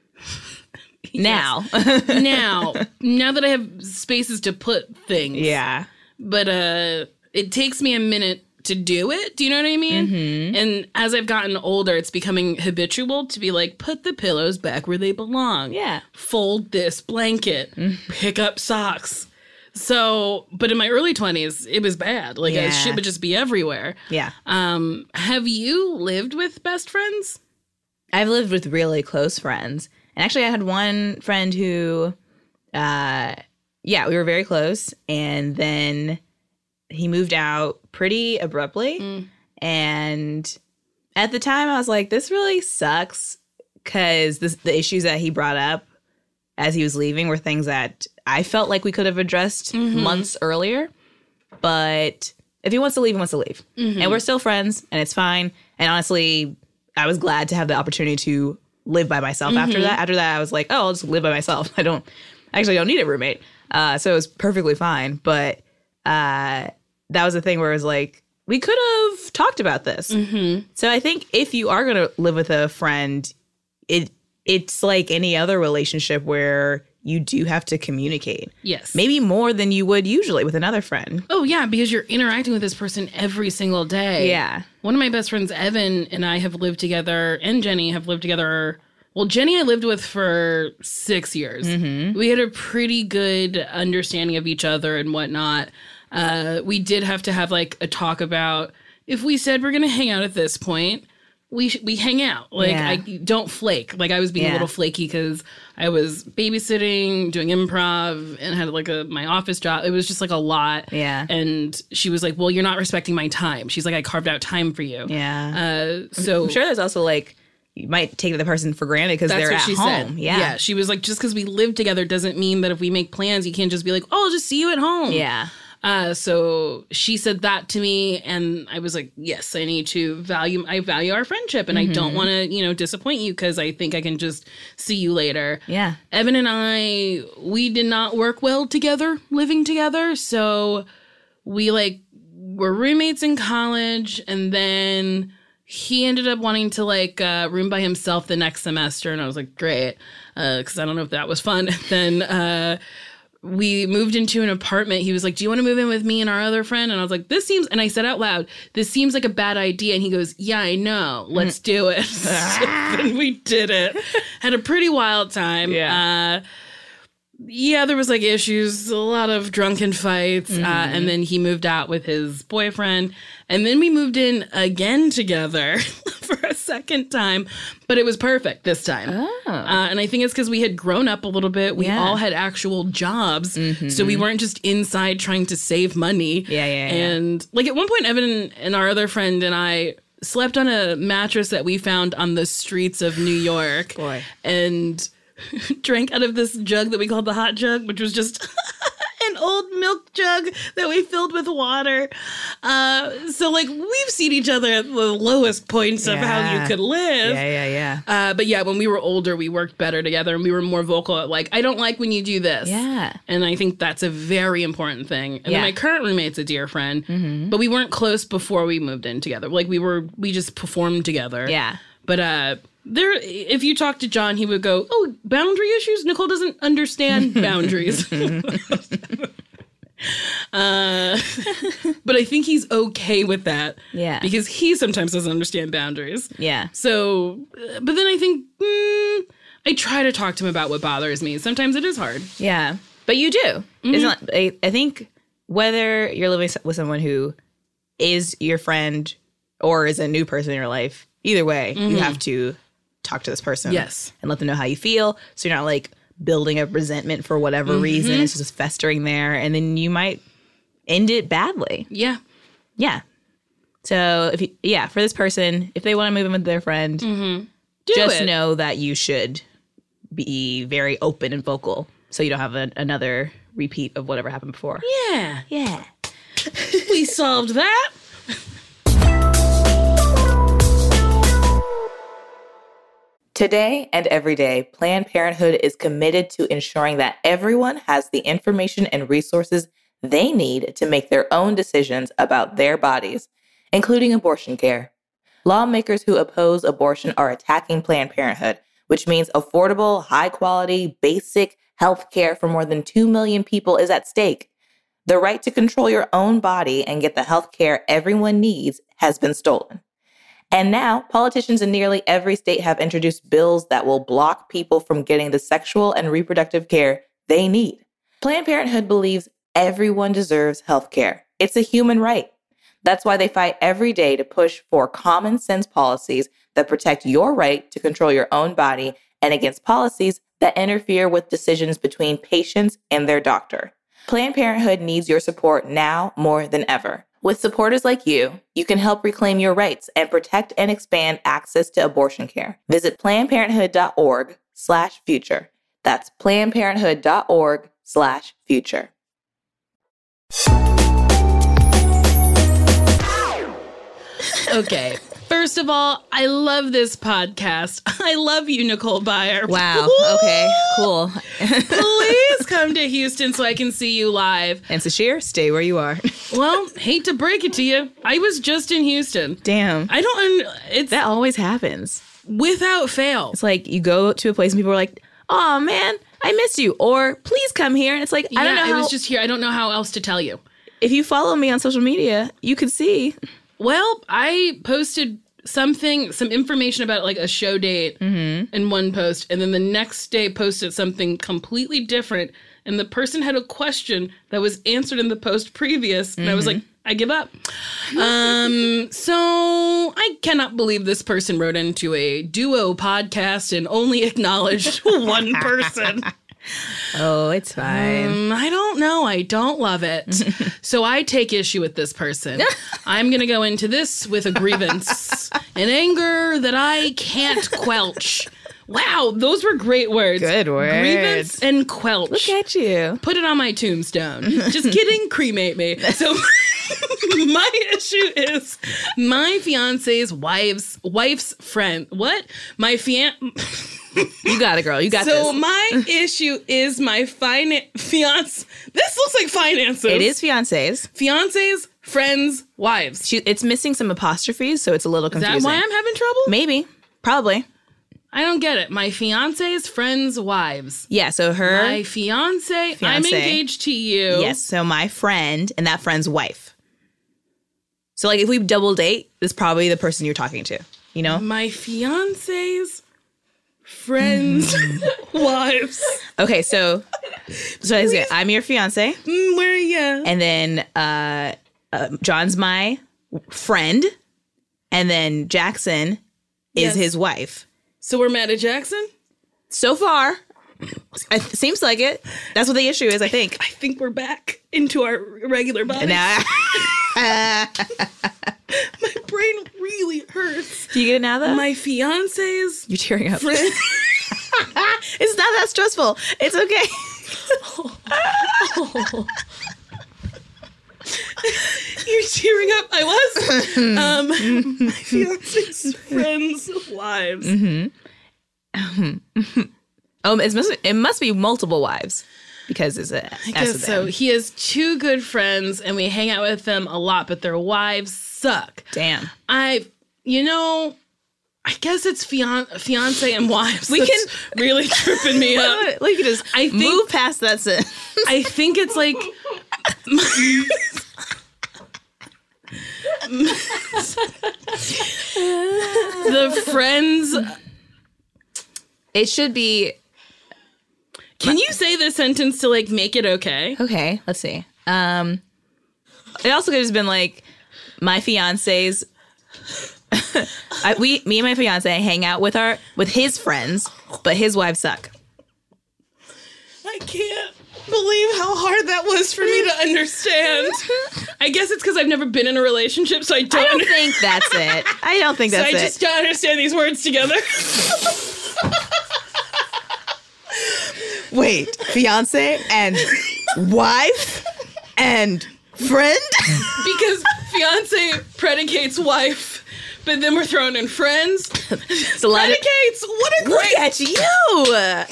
Speaker 1: Now.
Speaker 3: now that I have spaces to put things.
Speaker 1: Yeah.
Speaker 3: But it takes me a minute to do it. Do you know what I mean? Mm-hmm. And as I've gotten older, it's becoming habitual to be like, put the pillows back where they belong.
Speaker 1: Yeah.
Speaker 3: Fold this blanket. Pick up socks. So, but in my early 20s, it was bad. Like, shit would just be everywhere.
Speaker 1: Yeah.
Speaker 3: Have you lived with best friends?
Speaker 1: I've lived with really close friends. And actually, I had one friend who, we were very close. And then he moved out pretty abruptly. And at the time, I was like, this really sucks. Because the issues that he brought up as he was leaving were things that I felt like we could have addressed months earlier. But if he wants to leave, he wants to leave. And we're still friends, and it's fine. And honestly, I was glad to have the opportunity to live by myself after that. After that, I was like, I'll just live by myself. I don't need a roommate. So it was perfectly fine. But that was the thing where it was like, we could have talked about this. So I think if you are going to live with a friend, it's like any other relationship where you do have to communicate.
Speaker 3: Yes.
Speaker 1: Maybe more than you would usually with another friend.
Speaker 3: Oh, yeah, because you're interacting with this person every single day.
Speaker 1: Yeah.
Speaker 3: One of my best friends, Evan, and I have lived together, and Jenny have lived together. Well, Jenny I lived with for 6 years. We had a pretty good understanding of each other and whatnot. We did have to have like a talk about if we said we're going to hang out at this point, we hang out. Like,
Speaker 1: Yeah.
Speaker 3: I don't flake. Like, I was being a little flaky because I was babysitting, doing improv, and had like my office job. It was just like a lot.
Speaker 1: Yeah.
Speaker 3: And she was like, well, you're not respecting my time. She's like, I carved out time for you.
Speaker 1: Yeah.
Speaker 3: So
Speaker 1: I'm sure there's also like, you might take the person for granted because
Speaker 3: that's
Speaker 1: they're
Speaker 3: what
Speaker 1: at
Speaker 3: she
Speaker 1: home.
Speaker 3: said.
Speaker 1: Yeah.
Speaker 3: She was like, just because we live together doesn't mean that if we make plans, you can't just be like, oh, I'll just see you at home.
Speaker 1: Yeah.
Speaker 3: So she said that to me, and I was like, yes, I need to value our friendship, and I don't want to, disappoint you because I think I can just see you later.
Speaker 1: Yeah.
Speaker 3: Evan and I, we did not work well together, living together. So we were roommates in college, and then he ended up wanting to room by himself the next semester. And I was like, great. Cause I don't know if that was fun. Then, we moved into an apartment. He was like, do you want to move in with me and our other friend? And I was like, and I said out loud, this seems like a bad idea. And he goes, yeah, I know. Let's do it. And we did it. Had a pretty wild time. Yeah, there was issues, a lot of drunken fights. And then he moved out with his boyfriend. And then we moved in again together for a second time. But it was perfect this time. And I think it's because we had grown up a little bit. We all had actual jobs. So we weren't just inside trying to save money. And at one point, Evan and our other friend and I slept on a mattress that we found on the streets of New York.
Speaker 1: Boy.
Speaker 3: And drank out of this jug that we called the hot jug, which was just an old milk jug that we filled with water. So we've seen each other at the lowest points of how you could live. But yeah, when we were older, we worked better together and we were more vocal at I don't like when you do this.
Speaker 1: Yeah.
Speaker 3: And I think that's a very important thing. And then my current roommate's a dear friend, but we weren't close before we moved in together. We just performed together.
Speaker 1: Yeah.
Speaker 3: But if you talk to John, he would go, oh, boundary issues? Nicole doesn't understand boundaries. But I think he's okay with that.
Speaker 1: Yeah.
Speaker 3: Because he sometimes doesn't understand boundaries.
Speaker 1: Yeah.
Speaker 3: So, but then I think, I try to talk to him about what bothers me. Sometimes it is hard.
Speaker 1: Yeah. But you do. It's not, I think whether you're living with someone who is your friend or is a new person in your life, either way, you have to talk to this person.
Speaker 3: Yes.
Speaker 1: And let them know how you feel. So you're not building up resentment for whatever reason. It's just festering there. And then you might end it badly.
Speaker 3: Yeah.
Speaker 1: Yeah. So for this person, if they want to move in with their friend, just know that you should be very open and vocal so you don't have another repeat of whatever happened before.
Speaker 3: Yeah.
Speaker 1: Yeah.
Speaker 3: We solved that.
Speaker 5: Today and every day, Planned Parenthood is committed to ensuring that everyone has the information and resources they need to make their own decisions about their bodies, including abortion care. Lawmakers who oppose abortion are attacking Planned Parenthood, which means affordable, high-quality, basic health care for more than 2 million people is at stake. The right to control your own body and get the health care everyone needs has been stolen. And now, politicians in nearly every state have introduced bills that will block people from getting the sexual and reproductive care they need. Planned Parenthood believes everyone deserves health care. It's a human right. That's why they fight every day to push for common sense policies that protect your right to control your own body and against policies that interfere with decisions between patients and their doctor. Planned Parenthood needs your support now more than ever. With supporters like you, you can help reclaim your rights and protect and expand access to abortion care. Visit PlannedParenthood.org/future. That's PlannedParenthood.org/future.
Speaker 3: Okay. First of all, I love this podcast. I love you, Nicole Byer.
Speaker 1: Wow. Okay, cool.
Speaker 3: Please come to Houston so I can see you live.
Speaker 1: And Sashir, stay where you are.
Speaker 3: Well, hate to break it to you. I was just in Houston.
Speaker 1: Damn.
Speaker 3: That
Speaker 1: always happens.
Speaker 3: Without fail.
Speaker 1: It's you go to a place and people are like, oh man, I miss you, or please come here. And it's like, I don't know
Speaker 3: it
Speaker 1: how,
Speaker 3: was just here. I don't know how else to tell you.
Speaker 1: if you follow me on social media, you could see.
Speaker 3: Well, I posted some information about like a show date in one post, and then the next day posted something completely different, and the person had a question that was answered in the post previous, and I was like, I give up. So I cannot believe this person wrote into a duo podcast and only acknowledged one person.
Speaker 1: Oh, it's fine.
Speaker 3: I don't know. I don't love it. So I take issue with this person. I'm going to go into this with a grievance, an anger that I can't quelch. Wow, those were great words.
Speaker 1: Good words.
Speaker 3: Grievance and quelch.
Speaker 1: Look at you.
Speaker 3: Put it on my tombstone. Just kidding. Cremate me. So my issue is my fiance's wife's friend. What? My
Speaker 1: You got it, girl. You got this.
Speaker 3: So my issue is my fiance. This looks like finances.
Speaker 1: It is fiancés.
Speaker 3: Fiancés, friends, wives.
Speaker 1: It's missing some apostrophes, so it's a little
Speaker 3: Is
Speaker 1: confusing.
Speaker 3: that why I'm having trouble?
Speaker 1: Maybe. Probably.
Speaker 3: I don't get it. My fiancés, friends, wives.
Speaker 1: Yeah, so her...
Speaker 3: My fiance, I'm engaged to you.
Speaker 1: Yes, so my friend and that friend's wife. So, like, if we double date, this is probably the person you're talking to, you know?
Speaker 3: My fiancés, friends, wives.
Speaker 1: Okay, so I'm your fiance,
Speaker 3: Where are you?
Speaker 1: and then John's my friend, and then Jackson is
Speaker 3: Yes.
Speaker 1: his wife.
Speaker 3: So we're mad at Jackson?
Speaker 1: So far, it seems like it. That's what the issue is, I think.
Speaker 3: I think we're back into our regular bodies.
Speaker 1: Now,
Speaker 3: My brain really hurts.
Speaker 1: do you get it now, though?
Speaker 3: My fiancés,
Speaker 1: You're tearing up.
Speaker 3: friends.
Speaker 1: It's not that stressful. It's okay.
Speaker 3: You're tearing up. I was. My fiancé's friends' wives.
Speaker 1: Oh, it must be multiple wives because it's a
Speaker 3: I guess so. He has two good friends, and we hang out with them a lot, but their wives suck.
Speaker 1: Damn.
Speaker 3: I guess it's fiance and wives.
Speaker 1: We
Speaker 3: That's really tripping me up.
Speaker 1: We could just
Speaker 3: I think-
Speaker 1: move past that sentence.
Speaker 3: I think it's like the friends.
Speaker 1: It should be
Speaker 3: Can you say this sentence to like make it okay?
Speaker 1: okay. Let's see. It also could have just been like my fiance's. Me and my fiance hang out with his friends, but his wives suck.
Speaker 3: I can't believe how hard that was for me to understand. I guess it's because I've never been in a relationship, so I
Speaker 1: I don't think that's it. I don't think that's
Speaker 3: I
Speaker 1: it.
Speaker 3: just don't understand these words together.
Speaker 1: Wait, fiance and wife and friend?
Speaker 3: Because fiance predicates wife, but then we're throwing in friends.
Speaker 1: It's a lot of,
Speaker 3: Predicates. What a
Speaker 1: look
Speaker 3: great.
Speaker 1: at you.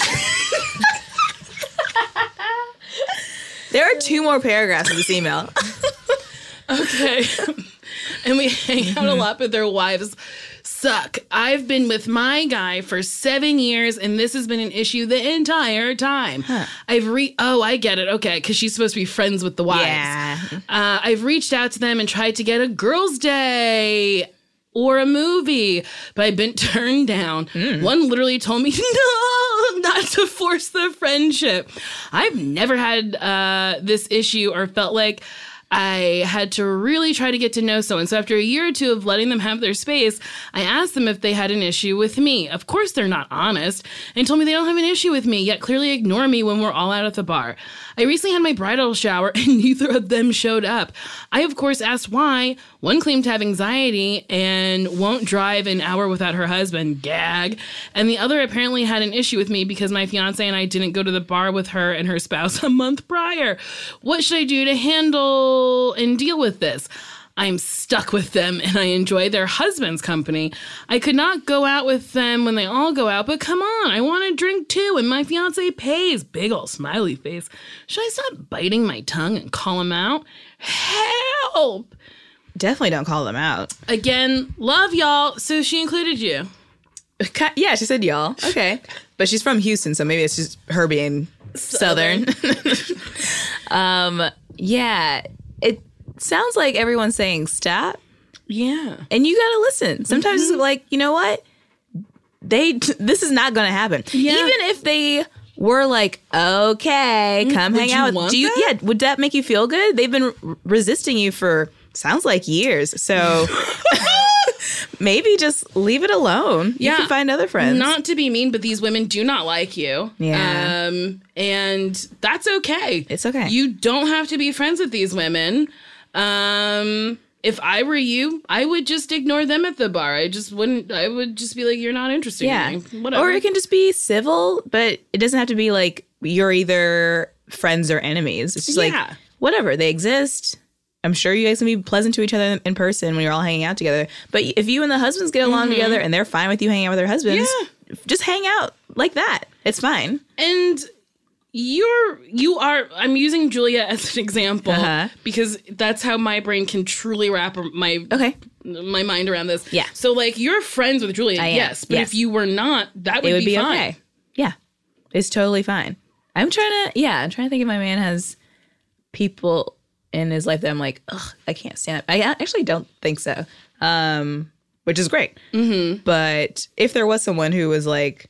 Speaker 1: There are 2 more paragraphs in this email.
Speaker 3: Okay. And we hang out a lot, but their wives suck. I've been with my guy for 7 years, and this has been an issue the entire time. I get it. Okay, because she's supposed to be friends with the wives.
Speaker 1: Yeah.
Speaker 3: I've reached out to them and tried to get a girls' day or a movie, but I've been turned down. One literally told me, no, not to force the friendship. I've never had this issue or felt like I had to really try to get to know someone. So after a year or 2 of letting them have their space, I asked them if they had an issue with me. Of course, they're not honest and told me they don't have an issue with me, yet clearly ignore me when we're all out at the bar. I recently had my bridal shower and neither of them showed up. I, of course, asked why. One claimed to have anxiety and won't drive an hour without her husband, gag. And the other apparently had an issue with me because my fiance and I didn't go to the bar with her and her spouse a month prior. What should I do to handle and deal with this? I'm stuck with them and I enjoy their husband's company. I could not go out with them when they all go out, but come on, I want to drink too and my fiance pays. Big ol' smiley face. Should I stop biting my tongue and call him out? Help!
Speaker 1: Definitely don't call them out.
Speaker 3: Again, love y'all. So she included you.
Speaker 1: Yeah, she said y'all. Okay. But she's from Houston, so maybe it's just her being Southern. Yeah. It sounds like everyone's saying stop.
Speaker 3: Yeah.
Speaker 1: And you gotta listen. Sometimes it's like, you know what? This is not gonna happen.
Speaker 3: Yeah.
Speaker 1: Even if they were like, okay, come hang out with you. Yeah, would that make you feel good? They've been resisting you for sounds like years. So maybe just leave it alone. You can find other friends.
Speaker 3: Not to be mean, but these women do not like you.
Speaker 1: Yeah.
Speaker 3: And that's okay.
Speaker 1: It's okay.
Speaker 3: You don't have to be friends with these women. If I were you, I would just ignore them at the bar. I would just be like, you're not interested in me. Whatever.
Speaker 1: Or it can just be civil, but it doesn't have to be like you're either friends or enemies. It's just like, whatever. They exist. I'm sure you guys can be pleasant to each other in person when you're all hanging out together. But if you and the husbands get along together and they're fine with you hanging out with their husbands, just hang out like that. It's fine.
Speaker 3: And I'm using Julia as an example because that's how my brain can truly wrap my mind around this.
Speaker 1: Yeah.
Speaker 3: So like you're friends with Julia, yes. But if you were not, that would be fine.
Speaker 1: Okay. Yeah. It's totally fine. I'm trying to think if my man has people in his life that I'm like, ugh, I can't stand it. I actually don't think so. Which is great. Mm-hmm. But if there was someone who was like,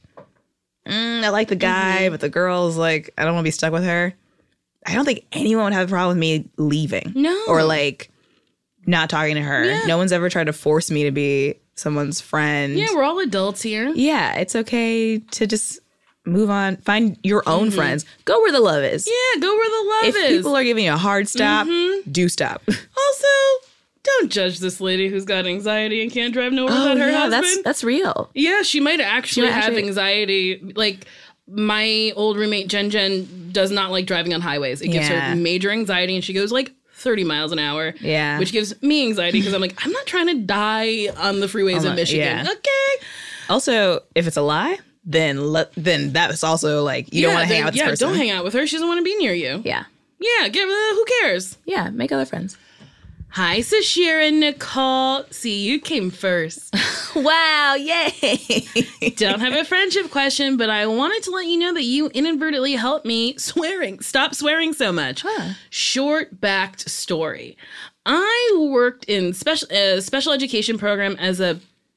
Speaker 1: I like the guy, but the girl's like, I don't want to be stuck with her. I don't think anyone would have a problem with me leaving.
Speaker 3: No.
Speaker 1: Or like not talking to her. Yeah. No one's ever tried to force me to be someone's friend.
Speaker 3: Yeah, we're all adults here.
Speaker 1: Yeah, it's okay to just move on. Find your own friends. Go where the love is.
Speaker 3: Yeah, go where the love is.
Speaker 1: If people are giving you a hard stop, do stop.
Speaker 3: Also, don't judge this lady who's got anxiety and can't drive nowhere without her husband.
Speaker 1: That's real.
Speaker 3: Yeah, she might actually have anxiety. Like, my old roommate, Jen, does not like driving on highways. It gives her major anxiety, and she goes, like, 30 miles an hour. Yeah. Which gives me anxiety, because I'm like, I'm not trying to die on the freeways of Michigan. Yeah. Okay.
Speaker 1: Also, if it's a lie, then that's also, like, you don't want to hang out with this person.
Speaker 3: Yeah, don't hang out with her. She doesn't want to be near you.
Speaker 1: Yeah.
Speaker 3: Yeah, who cares?
Speaker 1: Yeah, make other friends.
Speaker 3: Hi, Sashira and Nicole. See, you came first.
Speaker 1: Wow, yay.
Speaker 3: Don't have a friendship question, but I wanted to let you know that you inadvertently helped me swearing. Stop swearing so much. Short-backed story. I worked in special education program as a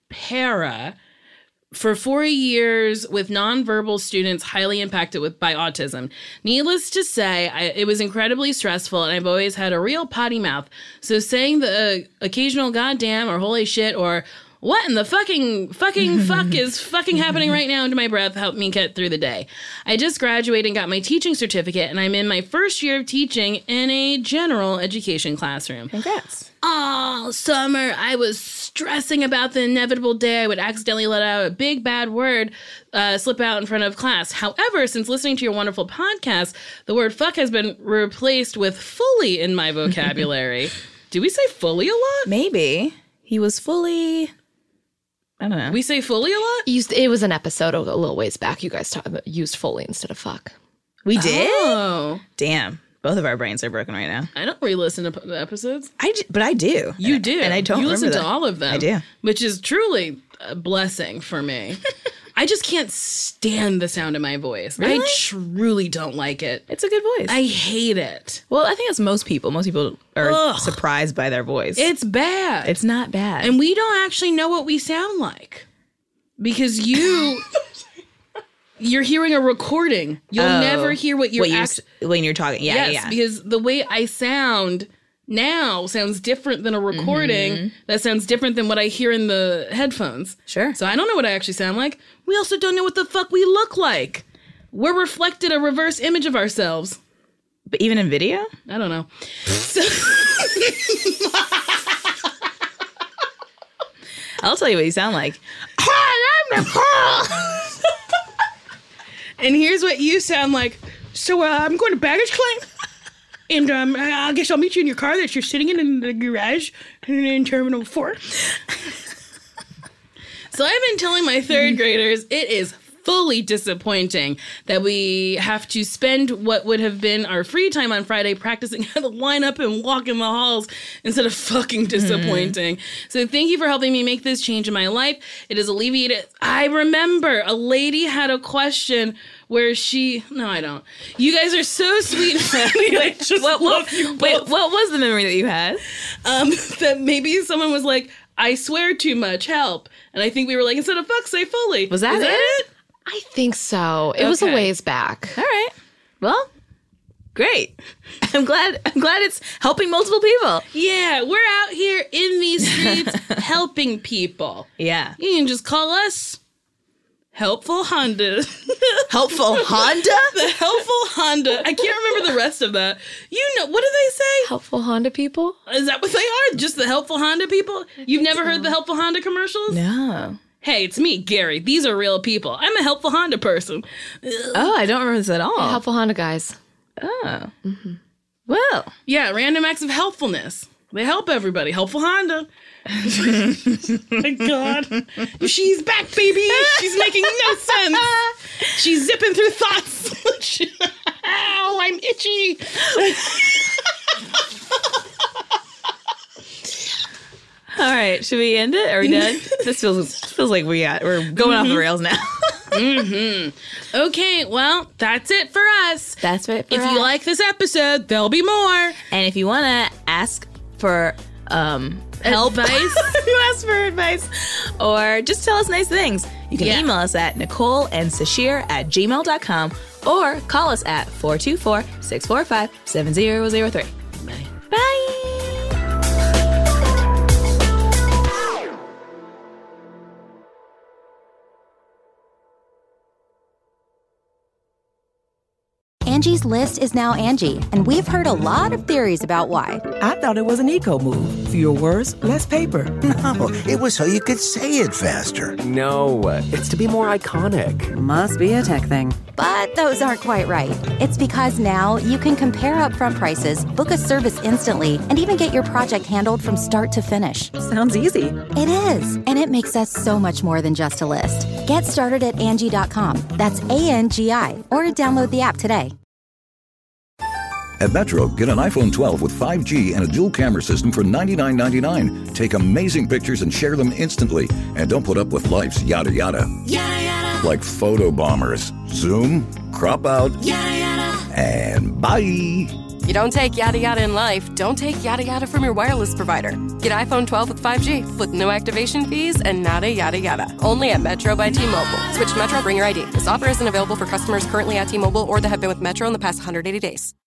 Speaker 3: para for 4 years with nonverbal students highly impacted by autism. Needless to say, it was incredibly stressful, and I've always had a real potty mouth. So saying the occasional goddamn or holy shit or what in the fucking fuck is fucking happening right now into my breath helped me get through the day. I just graduated and got my teaching certificate, and I'm in my first year of teaching in a general education classroom.
Speaker 1: Congrats.
Speaker 3: All summer, I was stressing about the inevitable day I would accidentally let out a big bad word slip out in front of class. However, since listening to your wonderful podcast, the word fuck has been replaced with fully in my vocabulary. Do we say fully a lot?
Speaker 1: Maybe. He was fully... I don't know.
Speaker 3: We say fully a lot?
Speaker 4: It was an episode a little ways back. You guys used fully instead of fuck.
Speaker 1: We did?
Speaker 3: Oh.
Speaker 1: Damn. Both of our brains are broken right now.
Speaker 3: I don't re-listen to the episodes.
Speaker 1: But I do.
Speaker 3: You do.
Speaker 1: And I don't remember
Speaker 3: listen to all of them.
Speaker 1: I do.
Speaker 3: Which is truly a blessing for me. I just can't stand the sound of my voice.
Speaker 1: Really?
Speaker 3: I truly don't like it.
Speaker 1: It's a good voice.
Speaker 3: I hate it.
Speaker 1: Well, I think that's most people. Most people are surprised by their voice.
Speaker 3: It's bad.
Speaker 1: It's not bad.
Speaker 3: And we don't actually know what we sound like. Because you're hearing a recording. You'll never hear when
Speaker 1: you're talking. Yeah,
Speaker 3: yes, because the way I sound now sounds different than a recording that sounds different than what I hear in the headphones.
Speaker 1: Sure.
Speaker 3: So I don't know what I actually sound like. We also don't know what the fuck we look like. We're reflected a reverse image of ourselves.
Speaker 1: But even in video?
Speaker 3: I don't know. So
Speaker 1: I'll tell you what you sound like.
Speaker 3: Hi, I'm Nicole. And here's what you sound like. So I'm going to baggage claim. And I guess I'll meet you in your car that you're sitting in the garage in Terminal 4. So I've been telling my third graders it is fully disappointing that we have to spend what would have been our free time on Friday practicing how to line up and walk in the halls instead of fucking disappointing. So thank you for helping me make this change in my life. It has alleviated. I remember a lady had a question where no, I don't. You guys are so sweet and friendly. I just love you both.
Speaker 1: Wait, what was the memory that you had?
Speaker 3: That maybe someone was like, I swear too much, help. And I think we were like, instead of fuck, say fully.
Speaker 1: Was that it?
Speaker 4: I think so. It was a ways back.
Speaker 1: All right. Well, great. I'm glad it's helping multiple people.
Speaker 3: Yeah, we're out here in these streets helping people.
Speaker 1: Yeah.
Speaker 3: You can just call us Helpful Honda.
Speaker 1: Helpful Honda?
Speaker 3: The Helpful Honda. I can't remember the rest of that. You know, what do they say?
Speaker 4: Helpful Honda people?
Speaker 3: Is that what they are? Just the Helpful Honda people? You've never heard the Helpful Honda commercials?
Speaker 1: No.
Speaker 3: Hey, it's me, Gary. These are real people. I'm a Helpful Honda person.
Speaker 1: Oh, I don't remember this at all.
Speaker 4: Yeah, Helpful Honda guys.
Speaker 1: Oh. Well.
Speaker 3: Yeah, random acts of helpfulness. They help everybody. Helpful Honda. My God. She's back, baby. She's making no sense. She's zipping through thoughts. Ow, I'm itchy.
Speaker 1: All right, should we end it? Are we done? This feels like we're going off the rails now.
Speaker 3: Okay, well, that's it for us.
Speaker 1: That's it for
Speaker 3: If
Speaker 1: us.
Speaker 3: you like this episode, there'll be more.
Speaker 1: And if you want to ask for help,
Speaker 3: Advice?
Speaker 1: if you ask for advice, or just tell us nice things, you can email us at NicoleandSashir@gmail.com or call us at 424-645-7003.
Speaker 3: Bye.
Speaker 1: Bye.
Speaker 9: Angie's List is now Angie, and we've heard a lot of theories about why.
Speaker 10: I thought it was an eco move. Fewer words, less paper.
Speaker 11: No, it was so you could say it faster.
Speaker 12: No, it's to be more iconic.
Speaker 10: Must be a tech thing.
Speaker 9: But those aren't quite right. It's because now you can compare upfront prices, book a service instantly, and even get your project handled from start to finish.
Speaker 10: Sounds easy.
Speaker 9: It is, and it makes us so much more than just a list. Get started at Angie.com. That's ANGI, or download the app today.
Speaker 13: At Metro, get an iPhone 12 with 5G and a dual camera system for $99.99. Take amazing pictures and share them instantly. And don't put up with life's yada yada.
Speaker 6: Yada yada.
Speaker 13: Like photo bombers. Zoom, crop out,
Speaker 6: Yada yada.
Speaker 13: and bye.
Speaker 14: You don't take yada yada in life, don't take yada yada from your wireless provider. Get iPhone 12 with 5G with no activation fees and nada yada yada. Only at Metro by T-Mobile. Switch to Metro, bring your ID. This offer isn't available for customers currently at T-Mobile or that have been with Metro in the past 180 days.